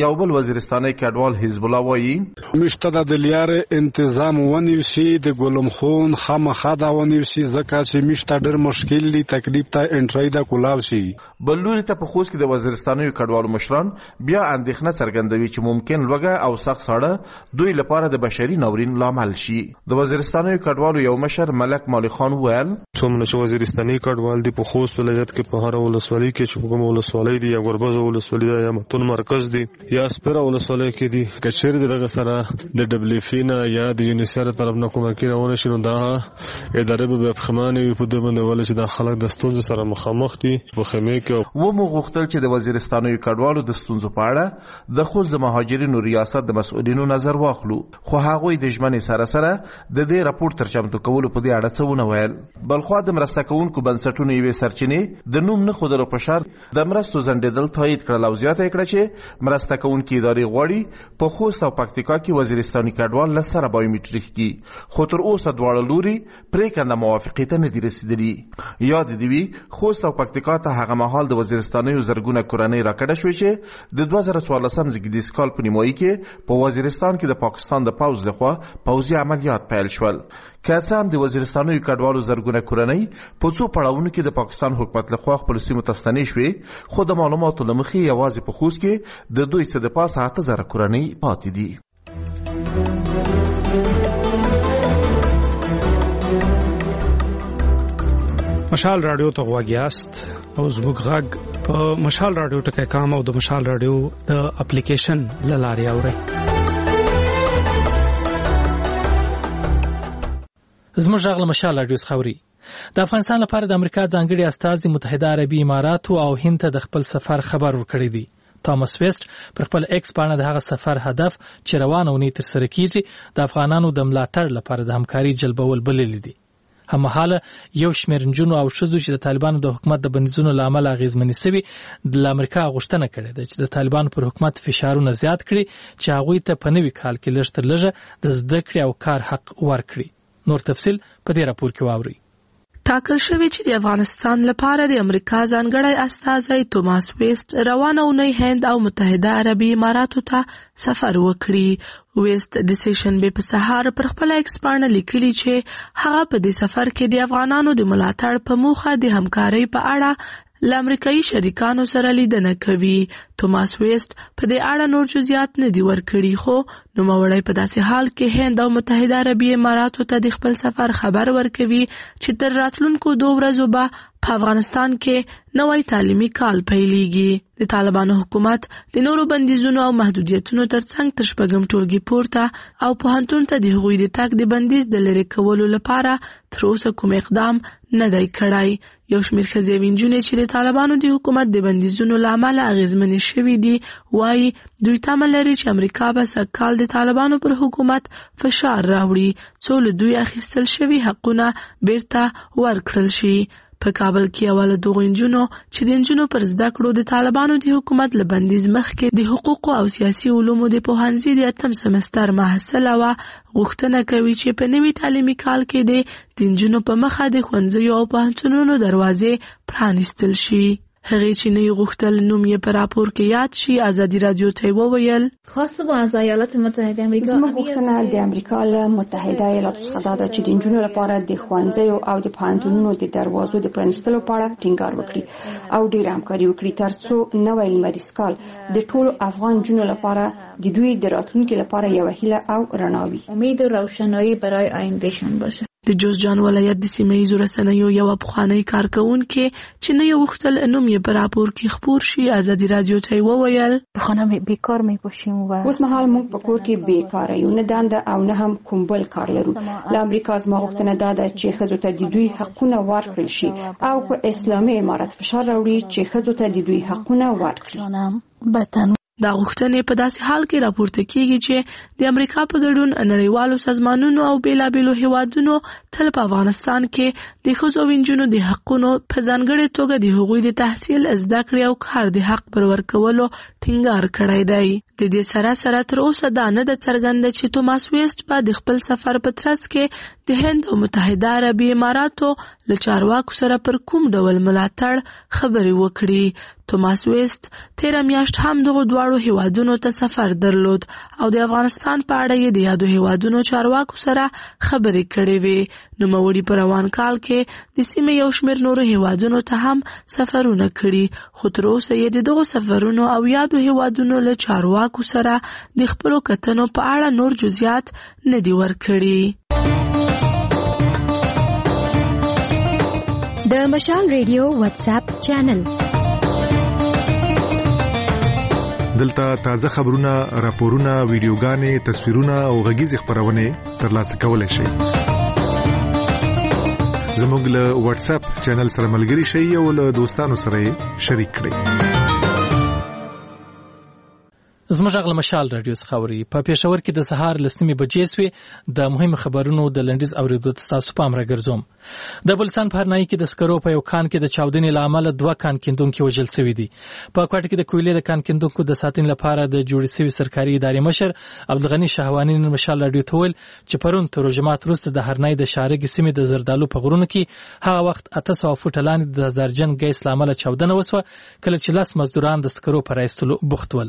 Speaker 16: وزیرستاني کډوال حزب الله وایي
Speaker 19: مشته د لیارې تنظیم ونیو شي د ګلم خون خامخا دا ونیو شي ځکه چې مشته ډېر مشکل دي تکلیف ته انټری دا کولاو شي.
Speaker 16: بل لوري ته په خوست کې د وزیرستاني کډوالو مشران بیا اندېښنه څرګندوي چې ممکن لوګه او سخت ساړه دوی لپاره د بشري ناورین لامل شي. د وزیرستاني کډوالو یو مشر ملک مولوی خان وویل
Speaker 18: څومره چې وزیرستاني کډوال دي په خوست ولایت کې په هر ولسوالۍ کې چې کوم ولسوالۍ دي یا ګربز ولسوالۍ یا متون مرکز دي یا سپره ولسوالۍ کې دي کچېر دغه سره د دبليو اف نه یا د یونیسر طرف نه کومه کې راونه شنو دا ادارې به بخمانه وي په دغه ول چې د خلک د ستونزې سره مخامخ دي په خیمه کې
Speaker 16: و مو غوښتل چې د وزیرستاني کډوالو د ستونزو په اړه د خوست د مهاجرینو ریاست د مسؤلینو نظر واخلو خو هغه د ژمنې سره سره د دې راپور تر چمتو کولو په دې اړه څه ونه ویل. بلخوا د مرسته کوونکو بنسټونو یوې سرچینې د نوم نه خودلو په شرط د مرستو زندیدل تایید کړل او زیاته کړه چې مرسته کوونکي ادارې غواړي په خوست او پکتیکا کې وزیرستاني کډوال له سره بایومټریک کی خو تر اوسه دواړه لوري پریکنده موافقې ته نه دي رسیدلي. یاد دی وی خوست او پکتیکا ته هغه مهال د وزیرستاني زرګونه کورنۍ راکړه شوې چې د 2014 زیږدیز کال په نیمایي کې په وزیرستان کې د پاکستان د پوځ لخوا پوځي عملیات پیل شول. که څه هم د وزیرستاني کډوالو زرګونه کورنۍ په څو پړاوونو کې د پاکستان حکومت لخوا خپل سیمو ته ستنې شوې خو د معلوماتو له مخې یوازې په خوست کې د دوی څخه د پاسه 8000 کورنۍ پاتې دي.
Speaker 20: مشال رادیو ته غواګیاست او زموږ غږ په مشال رادیو ټکي کام او د مشال رادیو د اپلیکیشن لاري اوري.
Speaker 1: زموږ غږ له مشال رادیو خوري. د افغانستان لپاره د امریکا ځانګړي استازي متحده عربي اماراتو او هند ته د خپل سفر خبر ورکړی دی. توماس ویسټ پر خپل ایکس باندې د هغه سفر هدف چې روانه ونی تر سره کیږي د افغانانو د ملاتړ لپاره د همکاري جلبول بللی دي. هممهاله یو شمېر نجونو او ښځو چې د طالبانو د حکومت د بندیزونو له امله اغېزمنې سوي د امریکا غوښتنه کړې ده چې د طالبانو پر حکومت فشارونه زیات کړي چې هغوی ته په نوي کال کې لږ تر لږه د زده کړې او کار حق ورکړي. نور تفصیل په دې راپور کې واورئ.
Speaker 21: ټاکل شوی چې د افغانستان لپاره د امریکا ځانګړی استازی توماس ویسټ روانه اونۍ هند او متحده عربي اماراتو ته سفر وکړي. ویسټ د سیشنبه په سهار پر خپل ایکس باندې لیکلي چې هغه په دې سفر کې د افغانانو د ملاتړ په موخه د همکارۍ په اړه له امریکایي شریکانو سره لیدنه کوي. توماس ویسټ په دې اړه نور جزئیات نه دي ورکړي خو نوموړی په داسې حال کې هند او متحده عربي اماراتو ته د خپل سفر خبر ورکوي چې تر راتلونکو 2 ورځو به په افغانستان کې نوی تعلیمي کال پیلېږي. د طالبانو حکومت د نورو بندیزونو او محدودیتونو ترڅنګ تر شپږم ټولګي پورته او پوهنتون ته د هغوی د تګ د بندیز د لرې کولو لپاره تر اوسه کوم اقدام نه دی کړی. یو شمېر ښځې او نجونې چې د طالبانو د حکومت د بندیزونو له امله اغېزمنې شوي دي وایي دوی تمه لري چې امریکا به سږکال د طالبانو پر حکومت فشار راوړي څو له دوی اخیستل شوي حقونه بیرته ورکړل شي. په کابل کې اوله دغو نجونو چې د نجونو پر زده کړو د طالبانو د حکومت له بندیز مخکې د حقوقو او سیاسي علومو د پوهنځي د 8م سمستر محصله وه غوښتنه کوي چې په نوي تعلیمي کال کې د نجونو په مخه د ښوونځیو او پوهنتونونو دروازې پرانیستل شي. هغه چې نه غوښتل نوم یې په راپور کې یاد شي ازادي رادیو ته وویل
Speaker 22: خاصه با از ایالات متحده آمریکا
Speaker 23: زموږ غوښتنه د امریکا له متحده ایالاتو څخه ده چې د نجونو لپاره د ښوونځیو او د پوهنتونونو د دروازو د پرانیستلو په اړه ټینګار وکړي او ډیر همکاري وکړي ترڅو نوی لمریز کال د ټولو افغان نجونو لپاره د دوی د راتلونکي لپاره یو هیله او رڼا وي.
Speaker 22: امید و روشنایی برای آیندهشان باشه.
Speaker 21: د جوزجان ولایت د سیمه‌ییزو رسنیو یو پخوانی کارکونکي چې نه یو وختل نوم یې په راپور کې خپور شي ازادي رادیو ته وویل
Speaker 23: خانه بیکار میباشیم و اوس مهال موږ په کور کې بیکار یو نه دنده او نه هم کوم بل کار لرو. له امریکا زما غوښتنه ده چې ښځو ته د دوی حقونه ورکړل شي او په اسلامي امارت فشار راوړي چې ښځو ته د دوی حقونه ورکړي.
Speaker 21: دا غوښتنې په داسې حال کې راپورته کیږي چې د امریکا په ګډون نړیوالو سازمانونو او بیلابیلو هیوادونو تل په افغانستان کې د ښځو او نجونو د حقونو په ځانګړې توګه د هغوی د تحصیل زده کړې او کار د حق پر ورکولو ټینګار کړی دی. د دې سره سره تر اوسه دا نه ده څرګنده چې توماس ویسټ به د خپل سفر په ترڅ کې د هند او متحده عربي اماراتو له چارواکو سره پر کوم ډول ملاتړ خبرې وکړي. توماس ویسټ تیر میاشت هم دغه دواړو هیوادونو ته سفر درلود او د افغانستان په اړه یې د یادو هیوادونو چارواکو سره خبرې کړې وې. نوموړي په روان کال کې د سیمې یو شمېر نورو هیوادونو ته هم سفرونه کړي، خو تر اوسه یې د دغو سفرونو او یادو هیوادونو له چارواکو سره د خپلو کتنو په اړه نور جزئیات نه دي ورکړي.
Speaker 7: د مشال ریډیو واتس اپ چینل
Speaker 2: دلته تازه خبرونه، راپورونه، ویډیوګانې، تصویرونه او غږیزې خبرونه ترلاسه کولای شئ. زموږ له واتس اپ چینل سره ملګري شئ او له دوستانو سره شریک کړئ.
Speaker 1: زموږ غل مشال رادیو خبري په پېښور کې د سهار لسنیمه بجې سوې د مهم خبرونو د لنډیز اوریدو تاسو پام راګرځوم. د بلسان په هرنای کې د سکرو په یو کان کې د چاودنې لامل 2 کان کیندونکو وژل شوی دي. په کوټه کې د کویلې د کان کیندونکو د ساتنې لپاره د جوړې شوی سرکاري ادارې مشر عبدالغنی شهوانی مشال رادیو ته ویل چې پرون تر جمعات وروسته د هرنای د شارګي سیمې د زردالو په غرونو کې هغه وخت 800 فوټ لاندې د زرجن ګیس لامل چاودنه وسوه، کله چې 10 مزدوران د سکرو پر ایستلو بوختول.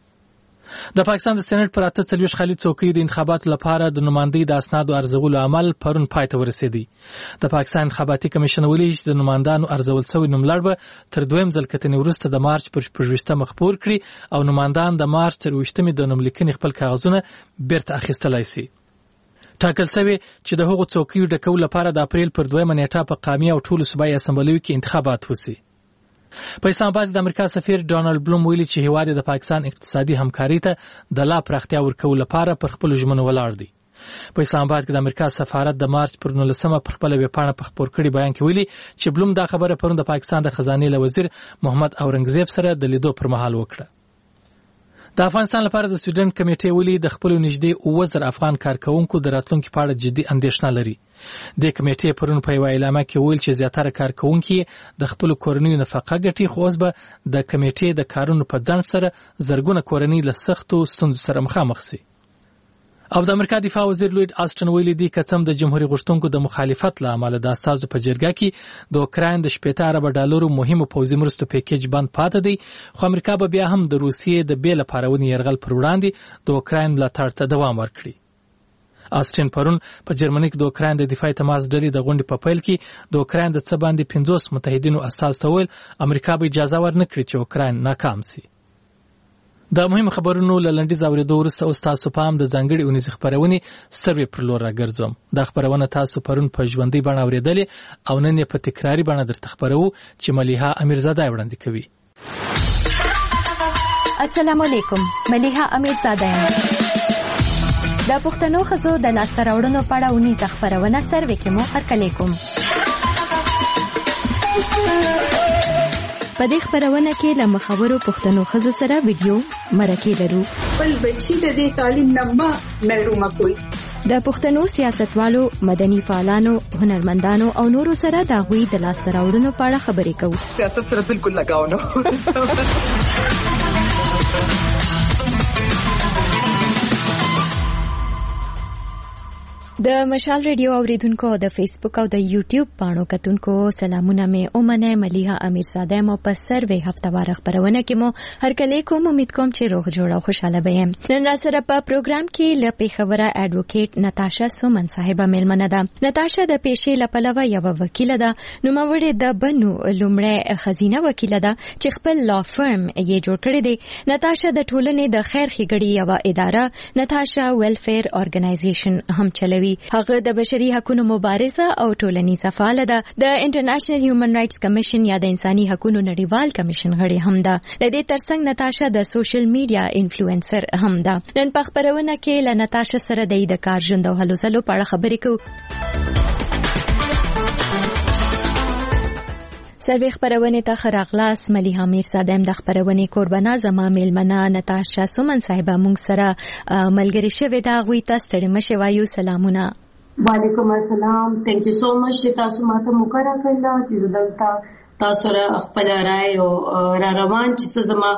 Speaker 1: د پاکستان د سېنات پر 48 خالي څوکۍ د انتخاباتو لپاره د نمائندګۍ د اسنادو ارزولو عمل پرون پای ته ورسېدی. د پاکستان انتخاباتي کمیشن ویلي چې د نمائندانو ارزول شوی نوملړ به تر دویم ځل کتنې وروسته د مارچ پر 20 مخبور کړي او نمائندان د مارچ تر 20 د نوملیکنې خپل کاغذونه بیرته اخیستلای شي. ټاکل شوی چې د هغو څوکیو ډکول لپاره د اپریل پر 2 نیټه په قامي او ټولو صوبایي اسمبلیو کې انتخابات وشي. په اسلام آباد د امریکا سفیر ډونالد بلوم ویلي چې هیواد د پاکستان اقتصادي همکاري ته د لا پراختیا ورکول لپاره پر خپل ژمنو ولاړ دی. په اسلام آباد کې د امریکا سفارت د مارچ پر 19 پر خپل ویبپاڼه په خبر کړي بیان کې ویلي چې بلوم دا خبره پرون د پاکستان د خزانه وزیر محمد اورنګزیب سره د لیدو پر مهال وکړه. د افغانستان لپاره د سویډن کمیټې ویلي د خپل نږدې 9000 افغان کارکونکو د راتلونکو په اړه جدي اندېښنه لري. د کمیټې پرون په یو اعلامیه کې ویل چې زیاتره کارکونکو د خپل کورنۍ نفقه ګټي، خو اوس به د کمیټې د کارونو په ځنډ سره زرګونه کورنۍ له سختو ستونزو سره مخامخ شي. او د امریکا دفاع وزیر لوید آسټن ویلي دی کڅم د جمهوریت غشتونکو د مخالفت له امله د اساسو په جرګه کې د اوکراین د 17 ارب ډالرو مهمو پوځي مرستو پیکیج بند پاتې دی، خو امریکا به بیا هم د روسیې د بیل لپاره یرغل پر وړاندې د اوکراین ملاتړ ته دوام ورکړي. آسټن پرون په جرمني کې د اوکراین د دفاعي تماس ډلې د غونډې په پیل کې د اوکراین د څه باندې 50 متحدینو اساس ته ویل امریکا به اجازه ورنکړي چې اوکراین ناکام شي. د مهم خبرونو لنډیز اوریدو وروسته اوس تاسو پام د ځانګړي اونیزې خبرونه سروي پر لور راګرځوم. دا خبرونه تاسو پرون په ژوندۍ بڼه اوریدلې او نن په تکراری بڼه درته خبرو چې ملیحه امیرزاده وړاندې کوي.
Speaker 4: السلام علیکم، ملیحه امیرزاده یم. د پښتنو ښځو د لاسته راوړنو په اړه اونیزه خبرونه سروي کې مو هرکلی کوم. په دې خبرونه کې له مخاورو پښتنو ښځو سره ویډیو مرکې لرو.
Speaker 5: بل بچی د دې تعلیم نه محروم کوي.
Speaker 4: د پښتنو سیاستوالو، مدني فعالانو، هنرمندانو او نورو سره د هغوی د لاسته راوړنو په اړه خبرې کوو.
Speaker 5: سیاست سره بالکل لګاو نه.
Speaker 4: د مشال ریډیو اوریدونکو او د فیسبوک او د یوټیوب پاڼو کتونکو سلامونه مې اومنه. ملیحه امیرزاده مو په سروي هفتوار خبرونه کې مو هرکلی کوم. امید کوم چې روغ جوړ او خوشاله به یم. نن را سره په پروګرام کې له پیښوره اډوکیټ نتاشا سومن صاحبه میلمنه ده. نتاشا د پیښې له پلوه یو وکیله ده، نوموړې د بنو لومړی خزینه وکیله ده چې خپل لا فرم یې جوړ کړی دی. نتاشا د ټولنې د خیر ښېګړې یو اداره نتاشا ویلفیر ارګنایزیشن هم چلوي. هغه د بشري حقوقو مبارزه او ټولنیزه فعاله ده. د انټرنیشنل هیومن رائټس کمیشن یا د انساني حقوقو نړیوال کمیشن غړي هم ده. د دې ترڅنګ نتاشا د سوشل میډیا انفلوئنسر هم ده. نن په خبرونه کې له نتاشا سره د کار ژوند او هلو ځلو په اړه خبرې کوو. سروي خبرونه ته خراغلاس. ملیحه امیرزاده د خبرونه قربانه زما میلمنه نتاشا سومن صاحبه مونږ سره ملګری شوې ده. غوي تاسو ته مشه وایو. سلامونه.
Speaker 24: وعلیکم السلام. ثانک یو سو مچ چې تاسو ماته موقع راکړل چې دلته تاسو را خپل راي او را روان چې زما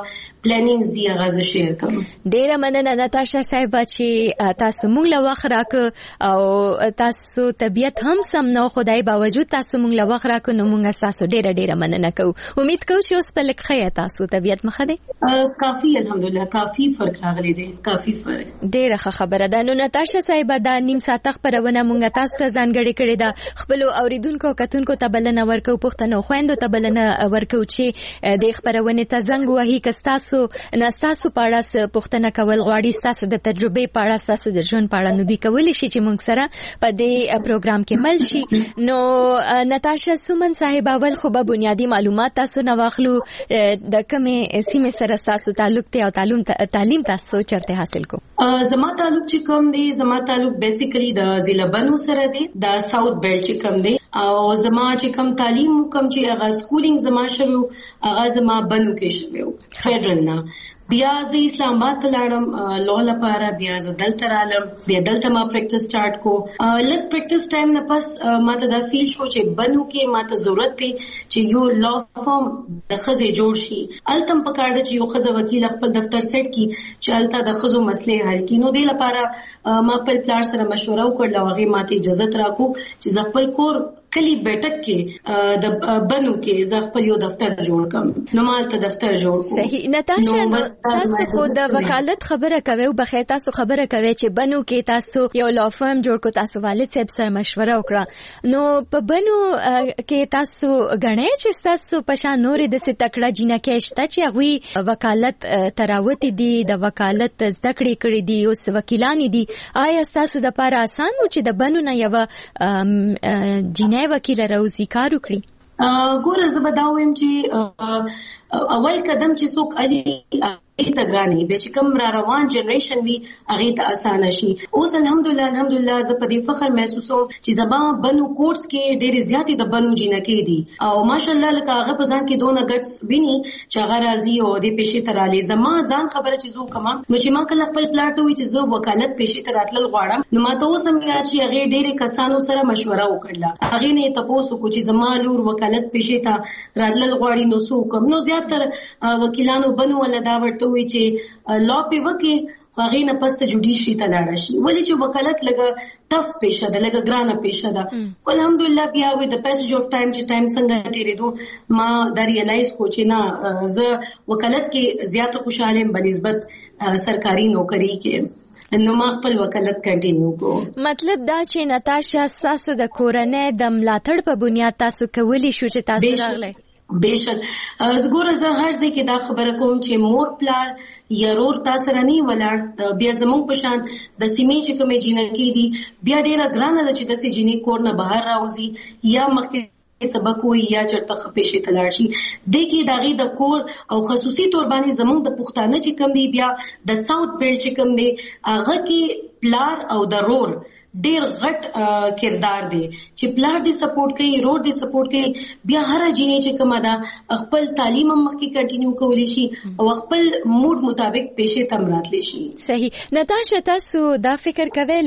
Speaker 24: پلانینګ زی غاز شیر کوم.
Speaker 4: ډیره مننه ناتاشا صاحب چې تاسو موږ له وخت راک او تاسو طبيعت هم سم نو خدای باوجود تاسو موږ له وخت راک نو موږ تاسو ډیره مننه کوو. امید کوم چې اوس په لکه تاسو طبيعت مخه دی
Speaker 24: کافی الحمدلله کافی فرق راغلی دی کافی فرق.
Speaker 4: ډیره خبره ده. نو ناتاشا صاحب دا نیم ساعت خبرونه موږ تاسو ته ځانګړي کړی دا خپل اوریدونکو کتونکو ته بلنه ورکو پښتنو خويندو ته بلنه ورکو چې د خبرونه ته زنګ وهي کستاسو نستاسو پاړه پښتنه کول غواړي تاسو د تجربه پاړه تاسو د ژوند پاړه نو دی کولی شي چې موږ سره په دې پروګرام کې مل شي. نو ناتاشا سومن صاحب اول خو به بنیادی معلومات تاسو نو واخلو د کومه سیمه سره تاسو تعلق ته او تعلیم تاسو چرته حاصل کو.
Speaker 24: زما تعلق چې کوم دی زما تعلق بیسیکلی د ضلع بنو سره دی د ساوث بیلټ چې کوم دی او زما چې کوم تعلیم کوم چې هغه سکولینګ زما شوی هغه زما بنو کې شوی فیډرل نه. بیا زه اسلام آباد ته لاړم لو لپاره بیا زه دلته رالم بیا دلته ما پریکټس سٹارټ کو. لږ پریکټس ټایم نه پس ماته دا فیل شو چې بنو کې ماته ضرورت دی چې یو لا فارم د خزه جوړ شي. التم پکار د چې یو خزه وکیل خپل دفتر سیټ کی چې الته د خزو مسلې حل کینو دی لپاره ما خپل پلار سره مشوره وکړه او هغه ماته اجازه راکو چې زه خپل کور کلی بیٹک کې د بنو کې زه خپل یو دفتر جوړ کوم. نو مالته دفتر جوړ کوم.
Speaker 4: صحیح. ناتاشا تاسو خو د وکالت خبره کوي او بخیر تاسو خبره کوي چې بنو کې تاسو یو لا فرم جوړ کو تاسو والد صاحب سره مشوره وکړه. نو په بنو کې تاسو غنئ چې تاسو په شان نورې د ستکړه جنکه شته چې هغه وکالت تراوت دي د وکالت زده کړې کړې دي اوس وکیلان دي. آیا تاسو د لپاره آسان و چې د بنو نه یو جنې وکیل راوځي کار وکړي؟
Speaker 24: ګوره زه به دا وایم چې اول قدم چې څوک علي ته ګراني به چې کوم را روان جنریشن وي هغه ته اسانه شي. اوس الحمدلله زه په دې فخر محسوسوم چې زما بنو کورس کې ډېر زیاتې د بنو جنکې دي او ماشاءالله لکه هغه په ځان کې دونه ګټس ویني چې هغه راځي او د پېښې ته رالي. زما ځان خبره چې زه کوم نو چې ما کله خپل پلان ته وی چې زه وکالت پېښې ته راتلل غواړم نو ما ته اوس هم یاد چې هغه ډېر کسانو سره مشوره وکړه. هغه نه تاسو کو چې زما لور وکالت پېښې ته راتلل غواړي نو سو کوم نو زیاتره وکیلانو بنو ولا دا ورته وی چې لا په وکي هغه نه پس جوډیشي ته لاړ شي ولی چې وکالت لګه ټف پېښه ده لګه ګرانه پېښه ده. الحمدلله بیا وي د پیسج اف ټایم چې ټایم څنګه تیرېدو ما دا ریلایز کو چې نه زه وکالت کې زیات خوشاله یم بنسبت سرکاري نوکری کې نو ما خپل وکالت کنټینیو کو.
Speaker 4: مطلب دا چې ناتاشا تاسو د کورنۍ د ملاتړ په بنیاد تاسو کولی شو چې تاسو راغلی؟
Speaker 24: بیشک زګور زه هر ځای کې دا خبره کوم چې مور پلار یا رور تاسو رانی ولاړ بیا زموږ په شان د سیمې چې کومې جنکې دي بیا ډیره ګرانه ده چې د سې جنې کور نه بهر راوځي یا مخکې سبق وي یا چرته خپېشې تلاړ شي د کې داغي د کور او خصوصي تور باندې زموږ د پښتانه چې کم دي بیا د ساوث بیلټ چې کم دي هغه کې پلار او د رور ډیر غټ کردار دی چې پلار دې سپورټ کوي رور دې سپورټ کوي بیا هر جینې چې کومه ده خپل تعلیم مخکې کنټینیو کولی شي او خپل موډ مطابق پېښې تم راتلی شي.
Speaker 4: صحیح. ناتاشا تاسو دا فکر کوئ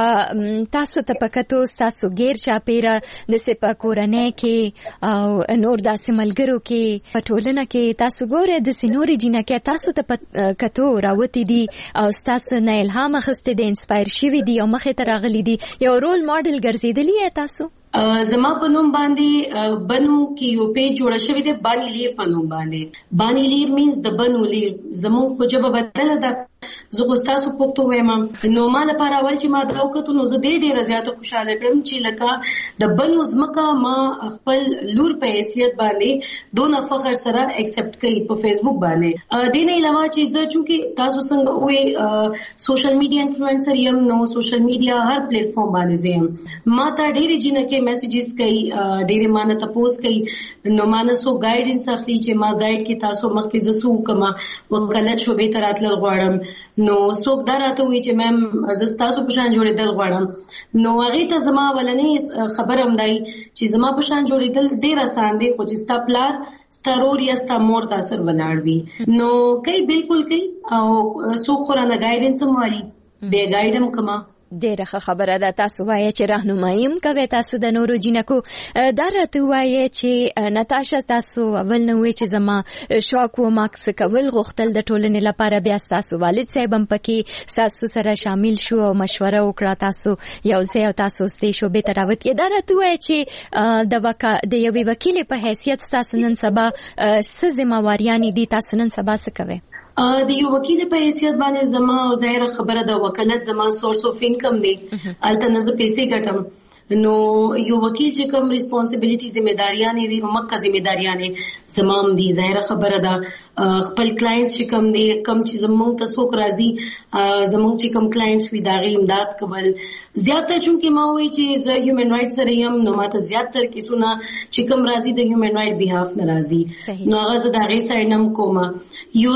Speaker 4: لکه تاسو ته پکتو تاسو غیر چاپیره د سپا کورنۍ کې او نور داسې ملګرو کې پټولنه کې تاسو ګوره د سينوري جنکه تاسو ته کتو راوتی دي او تاسو نه الهام اخیسته دي انسپایر شوی دي او مخه ته راغلي یو رول ماډل ګرځیدلی تاسو؟
Speaker 24: زما په نوم باندې بنو کې یو پیج جوړ شوی دی بانی لیر په نوم باندې. بانی لیر مینز د بنو لیر زموږ خو جبه بدله ده زه خو تاسو پښتو وایم نو ما لپاره اول چې ما دا وکړو نو زه ډېر زیات خوشاله کړم چې لکه د بنو زمکا ما خپل لور په حیثیت باندې دونه فخر سره ایکسپټ کړي په فیسبوک باندې. د نه علاوه چې زه چې تاسو څنګه وې سوشل میډیا انفلوئنسر یم نو سوشل میډیا هر پلیټ فارم باندې زم ما ته ډېر جنکه میسجز کوي ډېر مانه تاسو کوي نو مانسو ګایډنس اخلي چې ما ګایډ کې تاسو مخکې زسو کما وکالت شوبې تراتل غواړم نو څوک دا راته وی چې مم زستاسو په شان جوړېدل غواړم نو هغه ته زما ولنې خبر هم دی چې زما په شان جوړېدل ډېر آسان دی خو چې ستا پلار ستارور یا ستا مور تاثر ولاړ وي نو کوي بالکل کوي او څوک خورانه ګایډنس هم وایي به ګایډم کما
Speaker 4: ډېره خبره ده. تاسو وایئ چې راهنمایي هم کوئ تاسو د نورو جینکو. دا راته ووایئ چې نتاشا تاسو اول نه وایئ چې زما شوق و ماکس کول غوښتل د ټولنې لپاره، بیا ستاسو والد صاحب هم پکې ستاسو سره شامل شو او مشوره وکړه، تاسو یو ځای او تاسو دې شعبې ته راوتئ. دا راته ووایئ چې د یوې وکیلې په حیثیت ستاسو نن سبا څه ذمہواریانې دي، تاسو نن سبا څه کوئ؟
Speaker 24: د یو وکیل په حیثیت باندې زما ظاهره خبره د وکالت زما سورس اف انکم دی، الته نه زه پیسې ګټم. نو یو وکیل چې کوم ریسپانسیبিলিټي ذمہداریانې وي همکه ذمہداریانې زما هم دي. ظاهره خبره ده خپل کلاینټس چې کوم دي، کوم چې زموږ ته څوک راځي، زموږ چې کوم کلاینټس وي د هغې امداد کول. زیاتره چونکې ما وایي چې زه هیومن رایټ سره یم، نو ماته زیاتره کیسونه چې کوم راځي د هیومن رایټ بیهاف نه راځي، نو هغه زه د هغې سایډ نه هم کومه. یو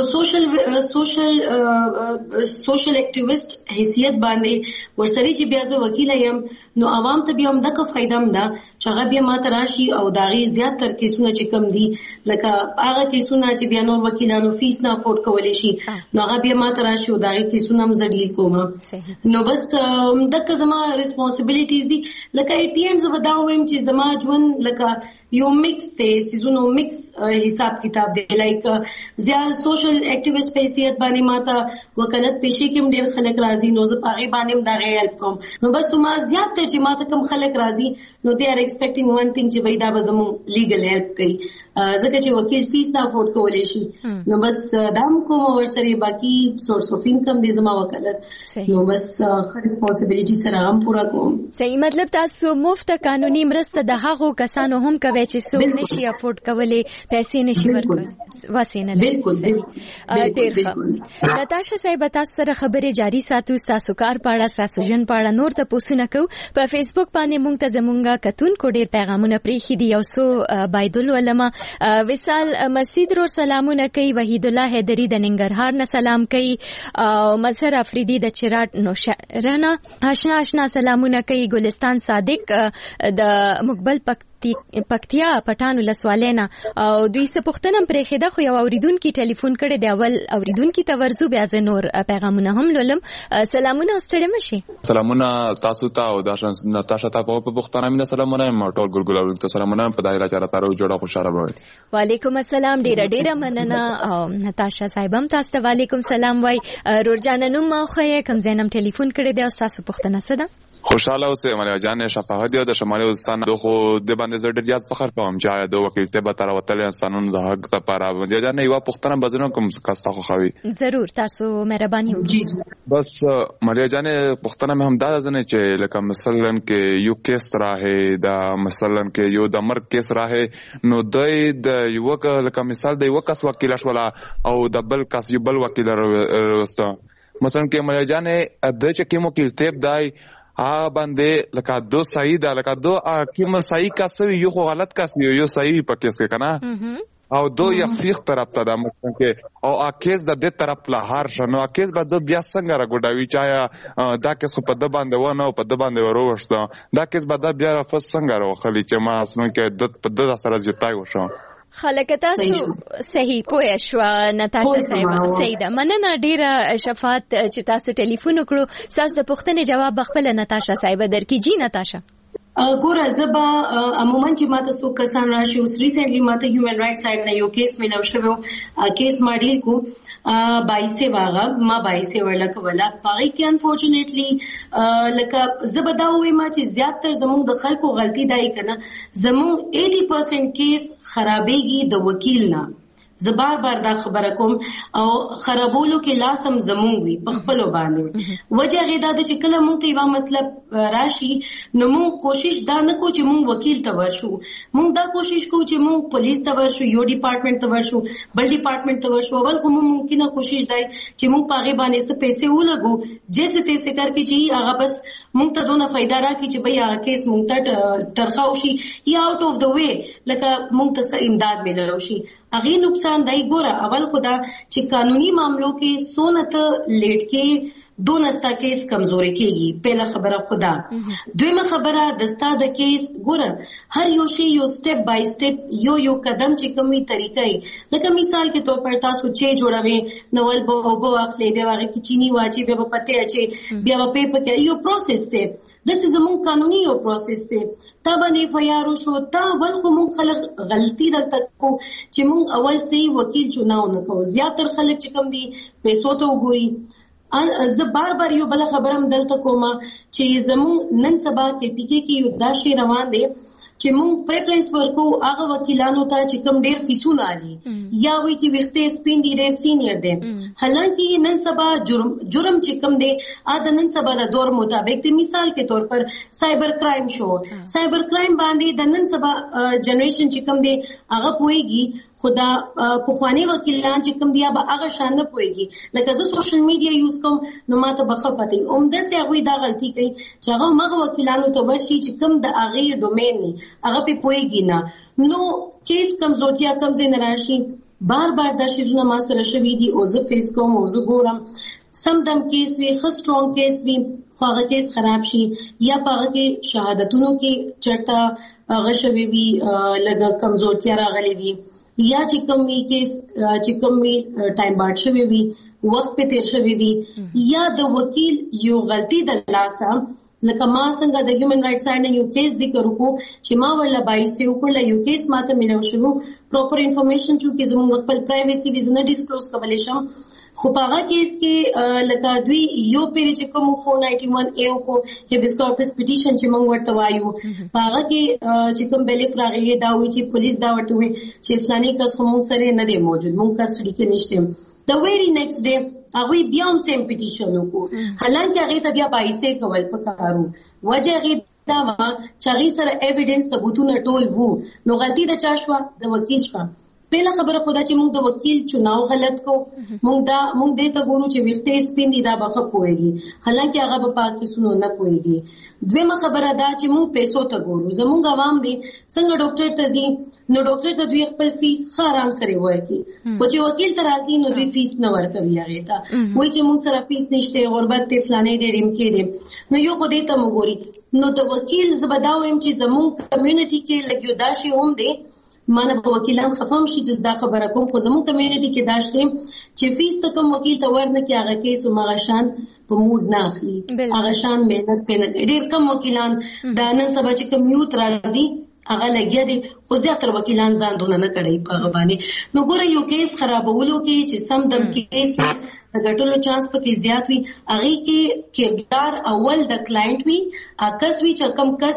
Speaker 24: سوشل اکټیویسټ حیثیت باندې ورسره چې بیا زه وکیله یم، نو عوام ته بیا همدغه فایده هم ده چې هغه بیا ماته راشي او د هغې زیاتره کیسونه چې کوم دي، لکه هغه کیسونه چې بیا نور وکیلانو فیس نه افورډ کولی شي، نو هغه بیا ماته راشي او د هغې کیسونه هم زه ډیل کوم. نو بس دغه زما ریسپانسیبিলিټیز دي. لکه ایټ دی اینډ زه به دا ووایم چې زما ژوند لکه یو مکس دی، سیزونو مکس حساب کتاب دی. لایک زیات سوشل اکټیویسټ په حیثیت باندې ماته وکالت پیشې کې هم ډېر خلک راځي، نو زه په هغې باندې هم د هغې هیلپ کوم. نو بس ما زیات ته چې ماته کوم خلک راځي، نو دې آر ایکسپیکټینګ ون تھنګ چې وایي دا به زموږ لیګل هیلپ کوي، ځکه چې وکیل فیس نه افورډ کولی شي. نو بس دا هم کوم ورسره باقي سورس اف انکم دی زما وکالت، نو بس ریسپانسیبিলিټي سره هم پوره کوم.
Speaker 4: صحیح. مطلب تاسو مفت قانوني مرسته د هغو کسانو هم کوي چې څوک نشي افورډ کولی، پیسې نشي ورکولی، واسې نه لري. ډېر ښه. نتاشا صاحب تاسو سره خبرې جاري ساتو، ستاسو کار په اړه، ستاسو ژوند په اړه نور تپوسونه کوو. په فیسبوک باندې موږ ته زموږ کتونکو ډېر پیغامونه پرېښي دي. یو څو بایدل علما وصال مسجد رو سلامونه کوي، وحید الله حیدری د ننګرهار نه سلام کوي، او مظهر افریدي د چراټ نوشهره آشنا سلامونه کوي، ګلستان صادق د مقبل پکتیا پټانو لسوالینا، او دوی څه پوښتنه پرېښې ده، خو یو اوریدونکي ټلیفون کړی دی. اول اوریدونکي ته ورځو، بیا زه نور پیغامونه هم لولم. سلامونه، ستړي مه شئ.
Speaker 3: سلامونه تاسو ته او د نتاشا ته په پښتانه مینه سلامونه یم. ټول ګلګل اورونکو ته سلامونه یم. په دایره چاره تارو جوړه خوشاله به.
Speaker 4: وعلیکم السلام. ډیره مننه. او نتاشا صاحب هم تاسو ته وعلیکم السلام وای. رورجانه نوم ما خو یې کوم زینم ټلیفون کړی دی او تاسو پوښتنه څه ده؟
Speaker 3: خوشاله اوسئ. ملیا جان شفاهت دی د شمالي وزستان د خو د باندې زړه ډیر فخر کوم چې د وکیلته به تر وتل انسانونو د حق لپاره. ملیا جان یو پوښتنه بزنه کوم کاستا خو خوي
Speaker 4: ضرور تاسو مهرباني وکړئ.
Speaker 3: بس ملیا جان پوښتنه مې هم دا ځنه چې لکه مثلا کې یو کیس راهې دا مثلا کې یو د مرګ کیس راهې، نو د یو لکه مثال د یو کس وکیل شولا او د بل کس یو بل وکیل وروسته، مثلا کې ملیا جان د چې کوم وکیل تیب دای باندې لکه دو صحیح ده، لکه دو کوم صحیح کا سوي یو غلط کا سوي یو صحیح پکې څه کنه او دو یخسیخ طرف ته د مثلا کې او اکیز د دې طرف له هر شنو اکیز به د بیا څنګه راګډاوي چا دا کیس په د باندې ونه او په د باندې وروښته دا کیس به د بیا فس څنګه راوخلی چې ما اسنو کې د په د سره زیاتای وشو.
Speaker 4: خلک تاسو صحیح پوه شو نتاشا صاحب. صحیح ده، مننه ډیره شفاعت چې تاسو ټلیفون وکړو. تاسو د پوښتنې جواب خپل نتاشا صاحب درکې. جی نتاشا.
Speaker 24: ګوره زبا عموما چې ماته څو کسان راشي، اوس ریسنټلی ماته هیومن رائټ سایډ نه یو کیس ملو شوی، کیس ما ډیل کو 22 واغه ما 22 ورلکه ولا پاره کې انفورچونټلی لکه زبدا وې ما چې زیاتره زموږ د خلکو غلطي دای کنه، زموږ 80% کیس خرابېږي د وکیل نه. زه بار بار دا خبره کوم او خرابولو کې لاسم زمونږ وي په خپلو باندې. وجه هغې دا ده چې کله مونږ ته یوه مسله راشي نو مونږ کوشش دا نه کوو چې مونږ وکیل ته ورشو، مونږ دا کوشش کوو چې مونږ پولیس ته ورشو، یو ډپارټمنټ ته ورشو، بل ډپارټمنټ ته ورشو. اول خو مونږ ممکنه کوشش دی چې مونږ په هغې باندې څه پیسې ولګو جیسے تیسے کر کے چې هغه بس مونږ ته دونه فایده راکړي چې بھئی هغه کیس مونږ ته ترخه وشي یا آؤٹ آف د وے لکه مونږ ته څه امداد میلو شي. هغې نقصان دی ګوره اول خدا چې قانوني معاملو کې سونه ته لیټ کې دونستا کیس کمزوري کیږي. پهله خبره خدا. دویمه خبره د ستا د کیس ګوره هر یو شی یو سټپ بای سټپ یو قدم چې کومي طریقې لکه مثال کې تور پر تاسو چې جوړوي نوول به اخلي بیا هغه کې چینی واچي بیا په پته اچي بیا په پیپر کې یو پروسس دی. دس زمون قانوني یو پروسس دی. تا باندې فیارو شو تا ول خو مونږ خلک غلطي دلته کو چې مونږ اول صحیح وکیل چناو نه کوو. زیاتره خلک چې کوم دي پیسو ته وګوري. زه بار یو بل خبرم دلته کومه چې زمون نن سبا کې پی کې یو دا شی روان دی چې مونږ پریفرنس ورکو هغه وکیلانو ته چې کم ډیر فیسونه علي یا وی چې وخته سپین دي ډیر سینیئر دي. حالانکه نن سبا جرم چې کم دی د نن سبا د دور مطابق د مثال کې طور پر سایبر کرائم شو. سایبر کرائم باندې د نن سبا جنریشن چې کم دی هغه پويږي خدا پخوانی وکیلان چې کوم دی به هغه شان نه پويږي. لکه زه سوشل میډیا یوز کوم نو ماته بخښه پته اومده سي هغه دا غلطي کوي چې هغه مغه وکیلانو ته ورشي چې کوم د هغه ډومین نه هغه په پويږي نه. نو کیس کمزورتیا کم زین راشي بار دا شیزونه ما سره شوي دي او زه فیس کوم او زه ګورم سم دم کیس وی خ سترونګ کیس وی خو هغه کیس خراب شي یا هغه کې شهادتونو کې چرته هغه شوي وي لګه کمزورتیا راغلي وي یا چې کومي کیس چې کومي ټایم باټ شوي وي وخت په تیر شوي وي یا د وکیل یو غلطي د لاسه لکه ما څنګه د هیومن رائټس اند یو کیس ذکر وکړو چې ما ولا بایسه وکړل یو کیس ماته ملو شو پراپر انفارمیشن چې زموږ خپل پرایویسي ویزنه ډیسکلوز کولای شم. خو هغه کیس کې لکه دوی یو پیری چې کوم 491 ای کو هیبس کارپس پټیشن چې موږ ورته وایو هغه کې چې کوم بیلیف راغلی دا وی چې پولیس دا ورته وي چې فلاني کس هم سره نه دی موجود مونږ کسټډي کې نشته. د ویری نیکسټ ډے هغه بیا هم سیم پټیشن وکړو حالانکه هغه ته بیا پایسه کول پکارو وجه هغه دا چې هغه سره ایویډنس ثبوتونه ټول وو. نو غلطي د چا شو د وکیل شو. پهله خبره خدا چې موږ د وکیل چناو غلط کو موږ دې ته ګورو چې وخته سپین دي دا بخښه پويږي حالانکه هغه په پاکستان نه پويږي. دویمه خبره دا چې موږ پیسو ته ګورو. زموږ عوام دي څنګه ډاکټر ته ځي نو ډاکټر ته دوی خپل فیس خارام سره ورکي خو چې وکیل ته راځي نو دوی فیس نه ورکوي هغه ته وایي چې موږ سره فیس نشته غربت ته فلانه دې ډیم کې دي. نو یو خو دې ته موږ ګوري نو د وکیل زبداوم چې زموږ کمیونټي کې لګیو دا شی هم دی مانه په وکیلان خفم شي چې دا خبره کوم خو زموږ کمیونټي کې داشته چې فیس ته کوم وکیل ته ورنه کې هغه کیس مغشان په مود نه اخلي هغه شان مهنت پنه ډیر کم وکیلان دا نن سبا چې کمیوت راځي هغه لګیا دي خو زیاتره وکیلان ځان دونه نه کړي په هغه باندې. نو ګوره یو کیس خرابولو کې چې سم دم کیس د ګټلو چانس پکې زیات وي هغه کې کردار اول د کلاینټ وي اکس وی چې کم کس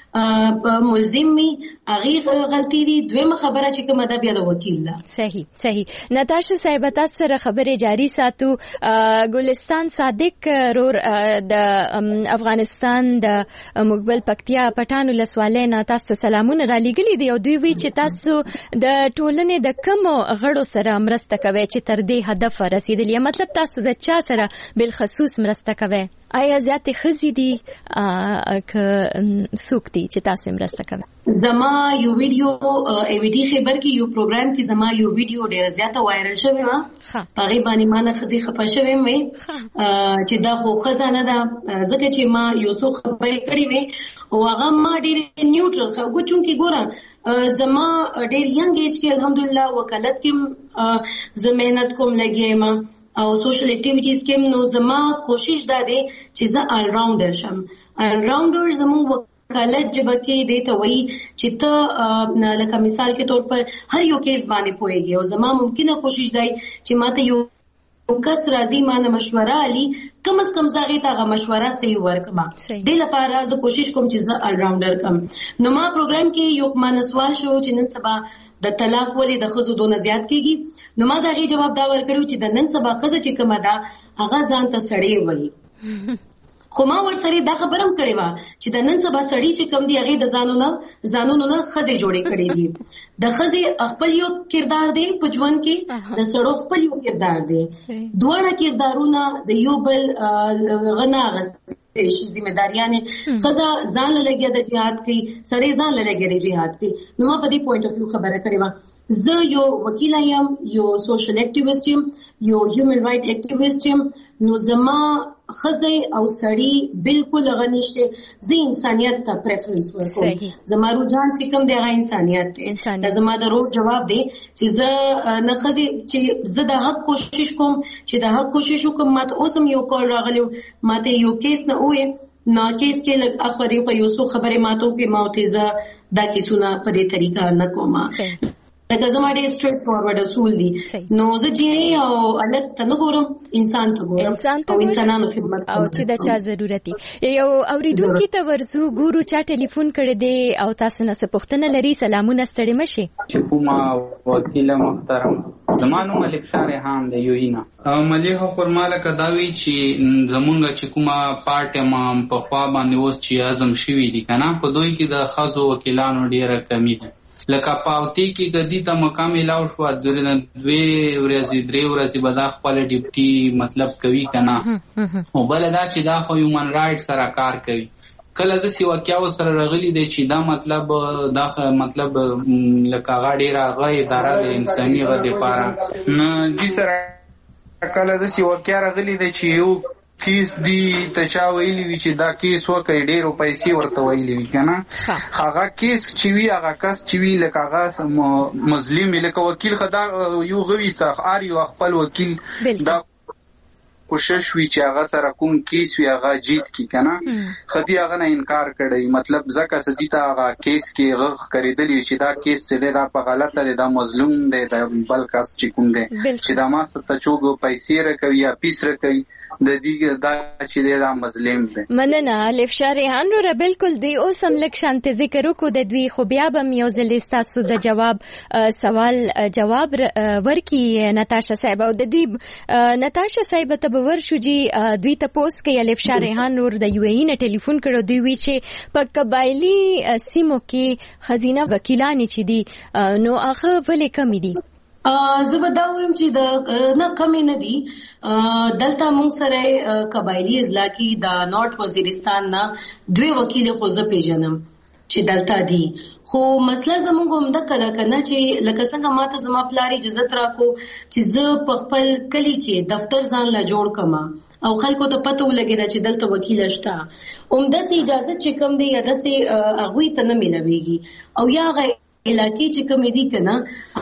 Speaker 24: ملزم می هغه غلطی وی. دویمه خبره چې کومه ده بیا د وکیل ده.
Speaker 4: صحیح نتاشا صاحب تاسو سره خبره جاری ساتو. ګلستان صادق رور د افغانستان د مقبل پکتیا پټانو لسواله نه تاسو سلامونه را لګلی دی او دوی وی چې تاسو د ټولنې د کم غړو سره مرسته کوي چې تر دې هدف رسیدلی مطلب تاسو د چا سره بل خصوص مرسته کوي آیا زیاتې خزي دي ک سوکتي چې تاسو مرسته کوي.
Speaker 24: زما یو ویډیو ایویډي خبر کې یو پروګرام کې زما یو ویډیو ډیر زیاته وایرل شوی و هغه باندې ما خزي خپه شوی مې چې دا خو خزانه ده ځکه چې ما یو څو خبرې کړې وې او هغه ما ډیر نیوټرل خو چونکی ګورم زما ډیر ینګ ایج کې الحمدلله وکالت کې زمينت کوم لګیم او سوشل اکټیویټیز کې نو زما کوشش دا دی چې زه آل راوندر شم. آل راوندر زموږ وکالت جبه کې دی ته وایي چې ته لکه مثال کې طور پر هر یو کیس باندې پوهیږي او زما ممکنه کوشش دی چې ماته یو کس راځي مانه مشوره علي کم از کم زاغه ته مشوره صحیح ورکما د لپاره زه کوشش کوم چې زه آل راوندر کم. نو ما پروګرام کې یو مانسوال شو چې نن سبا د طلاق ولې د خزو دونه زیات کیږي. نو ما دا غي جواب دا ورکړو چې د نن سبا خزه چې کومه ده هغه ځان ته سړی وایي خو ما ورسره دا خبرم کړې و چې د نن سبا سړی چې کم دی هغه د ځانونو نه خزه جوړې کړې دي. د خزه خپل یو کردار دی په ژوند کې د سړو خپل یو کردار دی. دواړه کردارونه د یو بل غنا غس شي ځمېداریانه خزه ځان لګیا د جهاد کوي سړی ځان لګیا د جهاد کوي. نو ما په دې پوینټ اف ویو خبره کړې و. زه یو وکیل یم یو سوشل اکټیویست یم یو هیومن رائټ اکټیویسټ یم نو زما خزه او سړی بالکل غنښته زه انسانيت ته پریفرنس ورکوم زما رجحان کوم دی هغه انسانيت دی زما د روح جواب دی چې زه نه خزه چې زه د حق کوشش کوم چې د حق کوشش وکم ماته اوسم یو کول راغلی ماته یو کیس نه وې نو کیس کې لګ اخري په یو څو خبره ماتو کې ماوتیزه دا کیسونه په دې طریقه نه کومه لکه زما ډېر سټریټ فارورډ اصول دي نو زه چې او الګ ته نه ګورم انسان ته ګورم او انسانانو خدمت
Speaker 4: او چې دا چا ضرورت دی یو اوریدونکو ته ورسو ګورو چا ټلیفون کړی دی او تاسو نه څه پوښتنه لري سلامونه ستړي مشي
Speaker 6: چې کومه وکیل محترم زمانو ملک شاه ریحان دی یو اینا ملک خرماله کداوی چې زمونږ چې کومه پارټي ما په خوا باندې اوس چې اعظم شوی دي کنه په دوی کې د خزو وکیلانو ډیره کمی دي لکه پاوتی کې د دې ته مقام علاوه شو د 2 ورځې 3 ورځې به دا خپل ډیپټي مطلب کوي کنه او بل دا چې دا خو هیومن رائټ سره کار کوي کله د سی واقعو سره راغلي دي چې دا مطلب لکه غاډي راغی اداره د انساني غو لپاره نه دي سره کله د سی واقع راغلي دي چې یو کیس دی ته چا ویلی وی چې دا کیس وکړي ډېر پیسې ورته ویلی وی کنه هغه کیس چې وی هغه کس چې وی لکه هغه مظلوم لکه وکیل خدا یو غوي څخه ار یو خپل وکیل دا کوشش وی چې هغه سره کوم کیس وی هغه جیت کی کنه خدي هغه نه انکار کړی مطلب ځکه سدي ته هغه کیس کې غږ کړیدلی چې دا کیس چې دا په غلطه دی دا مظلوم دی دا بل کس چې کوم دی چې دا ما ست چوغو پیسې راکوي یا پیس راکوي د دې دا چې دا مظلوم دی
Speaker 4: مننه الف شریحان رو بالکل دی اوس هم لک شانت ذکر کو د دوی خو بیا به یو ځل تاسو د جواب سوال جواب ورکی نتاشا صاحب او د دې نتاشا صاحب ته ورشو جی دوی ته پوسټ کې الف شریحان نور د یو ای نه ټلیفون کړو دوی وی چې په قبایلی سیمو کې خزینه وکیلان چې دي نو هغه ولې کم دي
Speaker 24: زه به دا وایم چې د نه کمی نه دي دلته موږ سره قبایلی اضلاع کې د نارت وزیرستان نه 2 وکیل خو زه پیژنم چې دلته دي خو مسله زموږ هم د کله کنه چې لکه څنګه ماته زما پلاری اجازه راکو چې زه په خپل کلی کې دفتر ځان لا جوړ کما او خلکو ته پته ولګیدا چې دلته وکیل شته عمده سي اجازه چې کم دی یا د سي اغوي ته نه ملويږي او یا غ علاقې چې کم دي کنه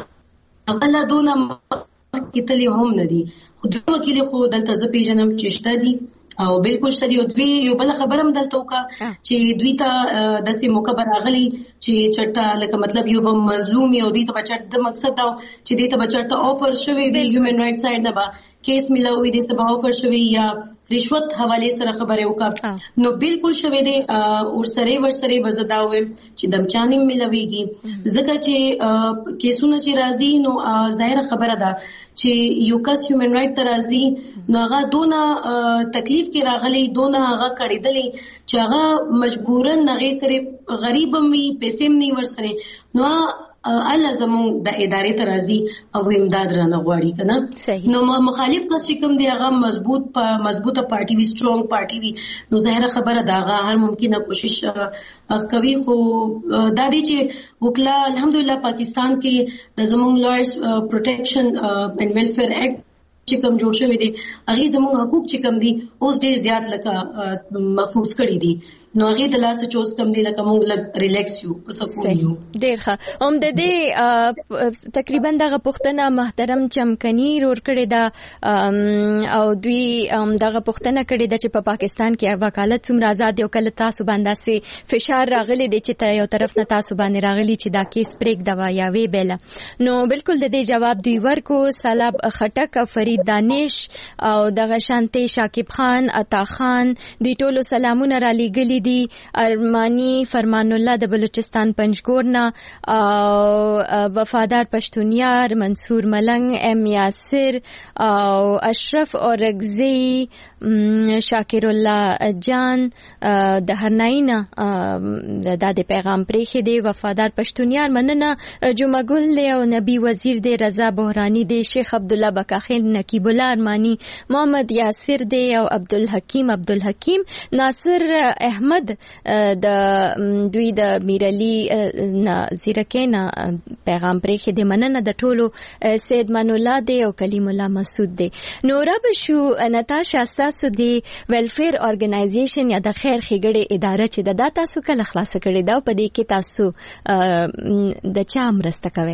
Speaker 24: اغلا دونه کتلی هم ندي خو د وکیل خو دلته ز پیژنم چې شته دي او بالکل شته یو دوی یو بل خبرم دلته وکا چې دوی ته د سي موقع راغلي چې چټه لکه مطلب یو به مظلوم یو دوی ته بچټ د مقصد دا چې دوی ته بچټ افر شوی وی هیومن رائټ سایډ نه با کیس ملاوي دي ته افر شوی یا رشوت حواله سره خبره وکا نو بالکل شوی دی او سره ورسره بزداوي چې دمکانې ملويږي ځکه چې کیسونه چې راځي نو ظاهر خبره ده چې یو کس هیومن رائټ ترازی نو هغه دونه تکلیف کې راغلي دونه هغه کړیدلې چې هغه مجبورن هغه سره غریب می پیسې نه ورسره نو الله زمون د ادارې ترازی او امداد رانه غواړي کنه نو مخالف کس چې کوم دی هغه مضبوطه پارټي وی سترونګ پارټي وی نو ظاهر خبره دا هر ممکنه کوشش کوي خو دا دی چې وکلا الحمدلله پاکستان کې د زمون لایرز پروټیکشن اینڈ ویلفیر ایکټ چې کوم جوړ شوی دی هغه زمون حقوق چې کوم دي اوس ډیر زیات لکه محفوظ کړی دي نو هغه د لاس چوز کم دی لکه مونږ لګ ریلیکس یو په سکون یو
Speaker 4: ډیر ښه هم د دې تقریبا دغه پښتنه محترم چمکني ور کړی دا او دوی دغه پښتنه کړی د چې په پاکستان کې وکالت څومره آزاد یو کله تاسو باندې سي فشار راغلي دی چې ته یو طرف نه تاسو باندې راغلي چې دا کیس بریک دوا یا وی بیل نو بالکل د دې جواب دوی ورکو سالب خټک فرید دانش او دغه شانتي شاکب خان عطا خان دوی ټولو سلامونه را لېږلي دي ارمانی فرمان الله د بلوچستان پنجګورنا او وفادار پښتونیار منصور ملنګ ام یاسر او اشرف اورغزی شاکر الله جان د هرناینا د پیغام پرې دی وفادار پښتونیار مننه جمعه ګل او نبی وزیر دی رضا بهرانی دی شیخ عبد الله بکاخیل نقیب الله ارمانی محمد یاسر دی او عبدالحکیم ناصر احمد احمد د دوی د میرعلی زیرکینا پیغام پرې د مننه د ټولو سید من الله دی او کلیم الله مسعود دی. نو رب شو نتاشا تاسو دی ویلفیر ارګنایزیشن یا د خیر ښېګړې اداره چې د تاسو کله خلاص کړي دا په دې کې تاسو د چا مرسته کوي؟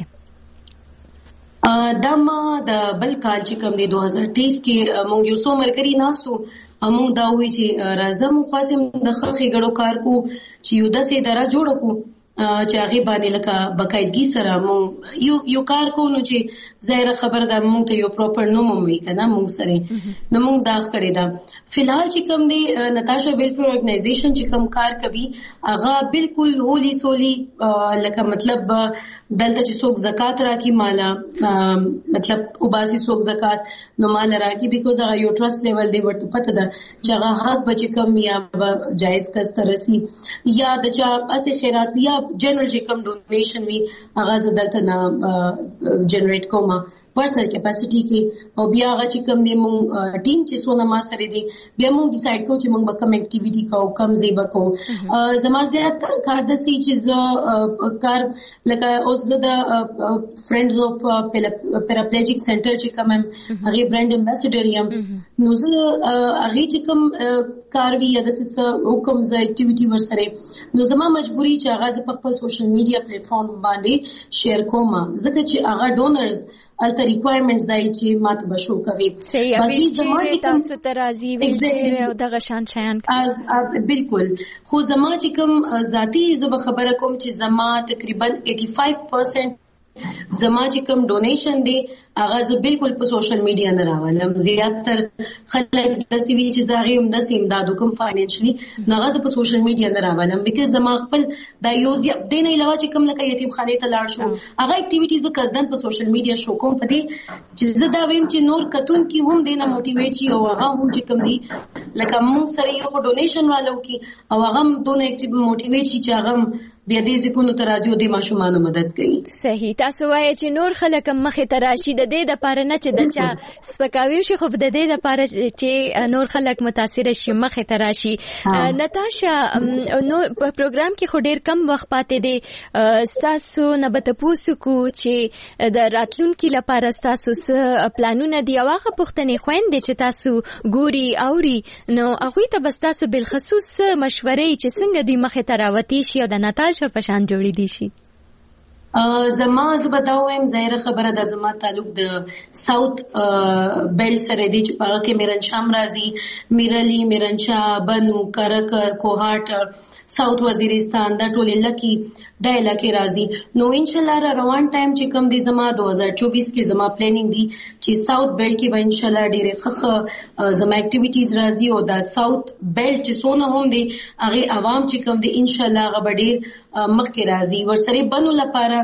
Speaker 24: دا ما د بل کال چې کوم دی 2023 کې مونږ یو څو ملګري ناسو مونږ دا وی چې راځم خاصم د ښېګړو کار کو چې یو داسې اداره جوړ کو چې هغه باندې لکه باقاعدګي سره مونږ یو کار کو نو چې ظاهر خبر ده مونږ ته یو پراپر نوم وي کنه مونږ سره نو مونږ دا کړی دا فلحال چې کوم دی نتاشا ویلفیر ارګنایزیشن چې کوم کار کوي هغه بالکل هولي سولي لکه مطلب دلته چې څوک زکات راکې مالا مطلب وباسي څوک زکات نو مال راکې بیکوز هغه یو ټرست لیول دی ورته پته ده چې هغه حق بچ کم یا جایز کس ترسي یا د چا اسه خیرات یا جنرال چې کوم ډونیشن وي هغه دلته نه جنریټ کوم پرسنل کیپاسټی کې او بیا هغه چې کوم دی مونږ ټیم چې سونه ما سره دی بیا مونږ ډیسایډ کوو چې مونږ به کوم اکټیویټي کوو کم زیبه کوو زما زیات کار د سي چې کار لکه اوس د فرندز اف پیراپلیجیک سنټر چې کوم هغه برانډ امباسډر یم نو زه هغه چې کوم کار وی یا د حکم ز اکټیویټي ورسره نو زما مجبوری چې هغه په خپل سوشل میډیا پلیټ فارم باندې شیر کوم ځکه چې هغه ډونرز الته ریکوایرمنټس ځای چې ماته بشو کوي
Speaker 4: باقي چې تاسو ته راځي ویل او دغه شان شیان
Speaker 24: بالکل خو زما چې کوم ذاتی زه خبره کوم چې زما تقریبا 85% زما چې کوم ډونیشن دی هغه زه بالکل په سوشل میډیا نه راولم زیاتره خلک د سی وی چې زاغي هم د امداد کوم فاینانشلی نه هغه په سوشل میډیا نه راولم بیکاز زما خپل د یوز دین علاوه چې کوم لکه یتیم خانه ته لاړ شو هغه اکټیویټیز کزدن په سوشل میډیا شو کوم په دې چې زه دا ویم چې نور کتون کی هم دینه موټیویټ شي او هغه هم چې کوم دی لکه موږ سره یو ډونیشن والو کی او هغه هم دونه اکټیو موټیویټ شي چې هغه بیا دې ځکه نو ترازی او د ماشومان مدد کوي.
Speaker 4: صحیح تاسو وایي چې نور خلک مخه تراشي د دې د پاره نه چې د چا سپکاوي شي خو د دې د پاره چې نور خلک متاثر شي مخه تراشي. نتاشا نو په پروګرام کې خو ډیر کم وخت پاتې دی تاسو نه به تاسو کو چې د راتلونکو لپاره تاسو څه پلانونه دی واغه پښتنې خويندې چې تاسو ګوري اوري نو هغه ته بس تاسو بل خصوص مشورې چې څنګه دوی مخه تراوتی شي او د نتاشا په شان جوړې دي شي.
Speaker 24: زما زبداوم ظاهر خبره د زما تعلق د ساوث بیلټ سره دی چې په کې میرنشاه راځي میرلی میرنشاه بنو کرک کوهاټ ساوث وزیرستان دا ټول لکی دا علاقې راځي نو ان شاء الله روان ټایم چې کوم دی زما 2024 کې زما پلانینګ دی چې ساوث بیلټ کې به ان شاء الله ډېر ښه زما اکټیویټیز راځي او دا ساوث بیلټ چې سونه هم دی هغه عوام چې کوم دی ان شاء الله هغه ډېر مخکې راځي ورسره بنو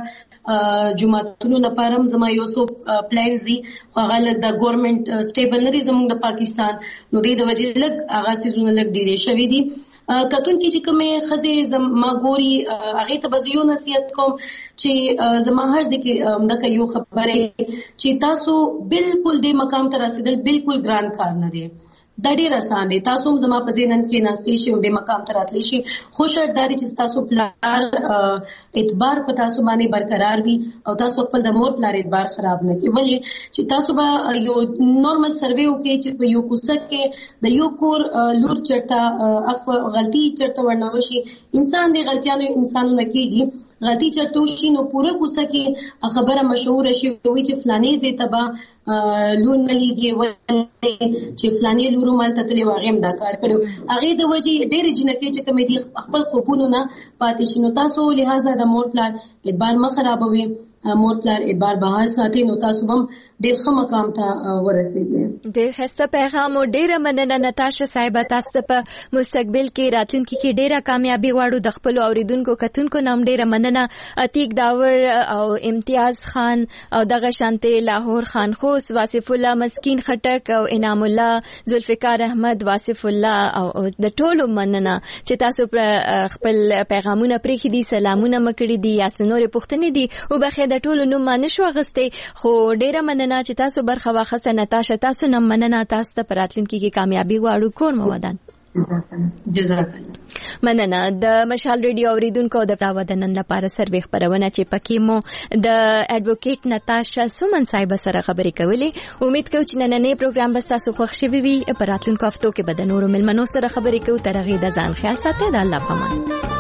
Speaker 24: لپاره جمعتونو لپاره زما یو څو پلانز دي هغه لګ د ګورنمنت سټیبل نه دي زموږ د پاکستان نو د وجې لګ هغه سيزونه لګ ډېر شوي دي کتون کې چې کومه خزه ما ګوري هغه ته بزیو نصیحت کوم چې زما هر ځکه دغه یو خبره چې تاسو بالکل د مقام ته رسیدل بالکل ګران کار نه دی دا ډیر آسان دی تاسو زما په ذهن کې ناشتي شي او د مقام ته راتلی شي خو شرط دا چې تاسو پلان اعتبار په تاسو باندې برقرار وي او تاسو خپل د مور پلان اعتبار خراب نه کوي ولې چې تاسو به یو نورمال سروې وکړي چې په یو کوڅه کې د یو کور لور چرته اخو غلطي چرته ورنوشي انسان دی غلطیانو انسانونه کېږي غلطي چرته وشي نو پوره کوڅه کې خبره مشهور شي وي چې فلاني زی تبا لون مليږي ولې چې فلاني لورو مال تتلې واغیم دا کار کړو هغه د وجې ډېر جنکې چې کومې دي خپل خوبونو نه پاتې شي نو تاسو لہذا د مور پلان اعتبار ما خرابوي مور پلان اعتبار بهر ساتي نو تاسو هم ډېر ښه مقام ته ورسېږئ.
Speaker 4: ډېر ښه پیغام او ډېره مننه نتاشا صاحب تاسو په مستقبل کې راتلونکي کې ډېره کامیابی غواړو د خپل اوریدونکو کتونکو نام ډېره مننه عتیق داور او امتیاز خان او دغه شانته لاهور خان خوس واصف الله مسکین خټک او انعام الله ذوالفقار احمد واصف الله او د ټولو مننه چې تاسو خپل پیغامونه پرې دي سلامونه مکړي دي یا سنورې پوښتنې دي او بخیر د ټولو نوم نشو غسته خو ډېره مننه چې تاسو برخه واخسته نتاشا تاسو نم مننه تاسو ته پراتلونکي کې کامیابی غواړو کور مو ودان
Speaker 24: جزاک
Speaker 4: مننه. د مشال ریډیو اوریدونکو د تاودنن لپاره سروې خبرونه چې پکې مو د اډوکیټ نتاشا سومن صاحب سره خبرې کولې. امید کوم چې نننې پروګرام به تاسو خوښ شوي وي. په راتلونکو هفتو کې به د نورو ملمنو سره خبرې کوو. تر هغې د ځان خیال ساتئ. د الله په امان.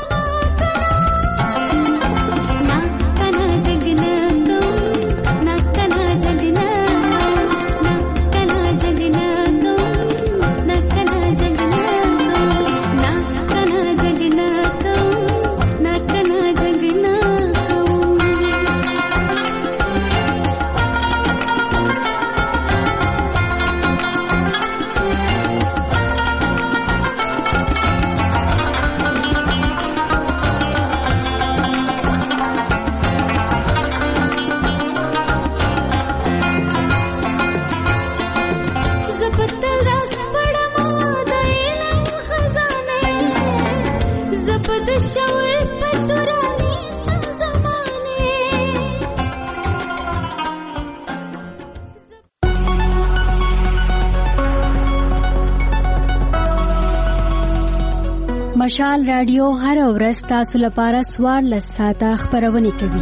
Speaker 7: مشال رادیو هر ورځ تاسو لپاره 14 ساعته خبرونه کوي.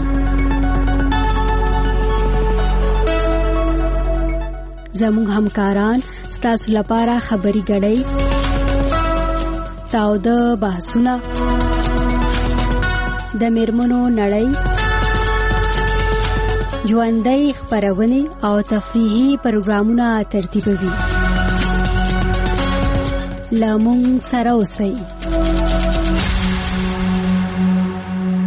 Speaker 7: زموږ همکاران تاسو لپاره خبري غړي تاوده بحثونه د میرمنو نړۍ ژوندۍ خبرونه او تفریحي پروګرامونه ترتیبوي. لامون سره اوسئ.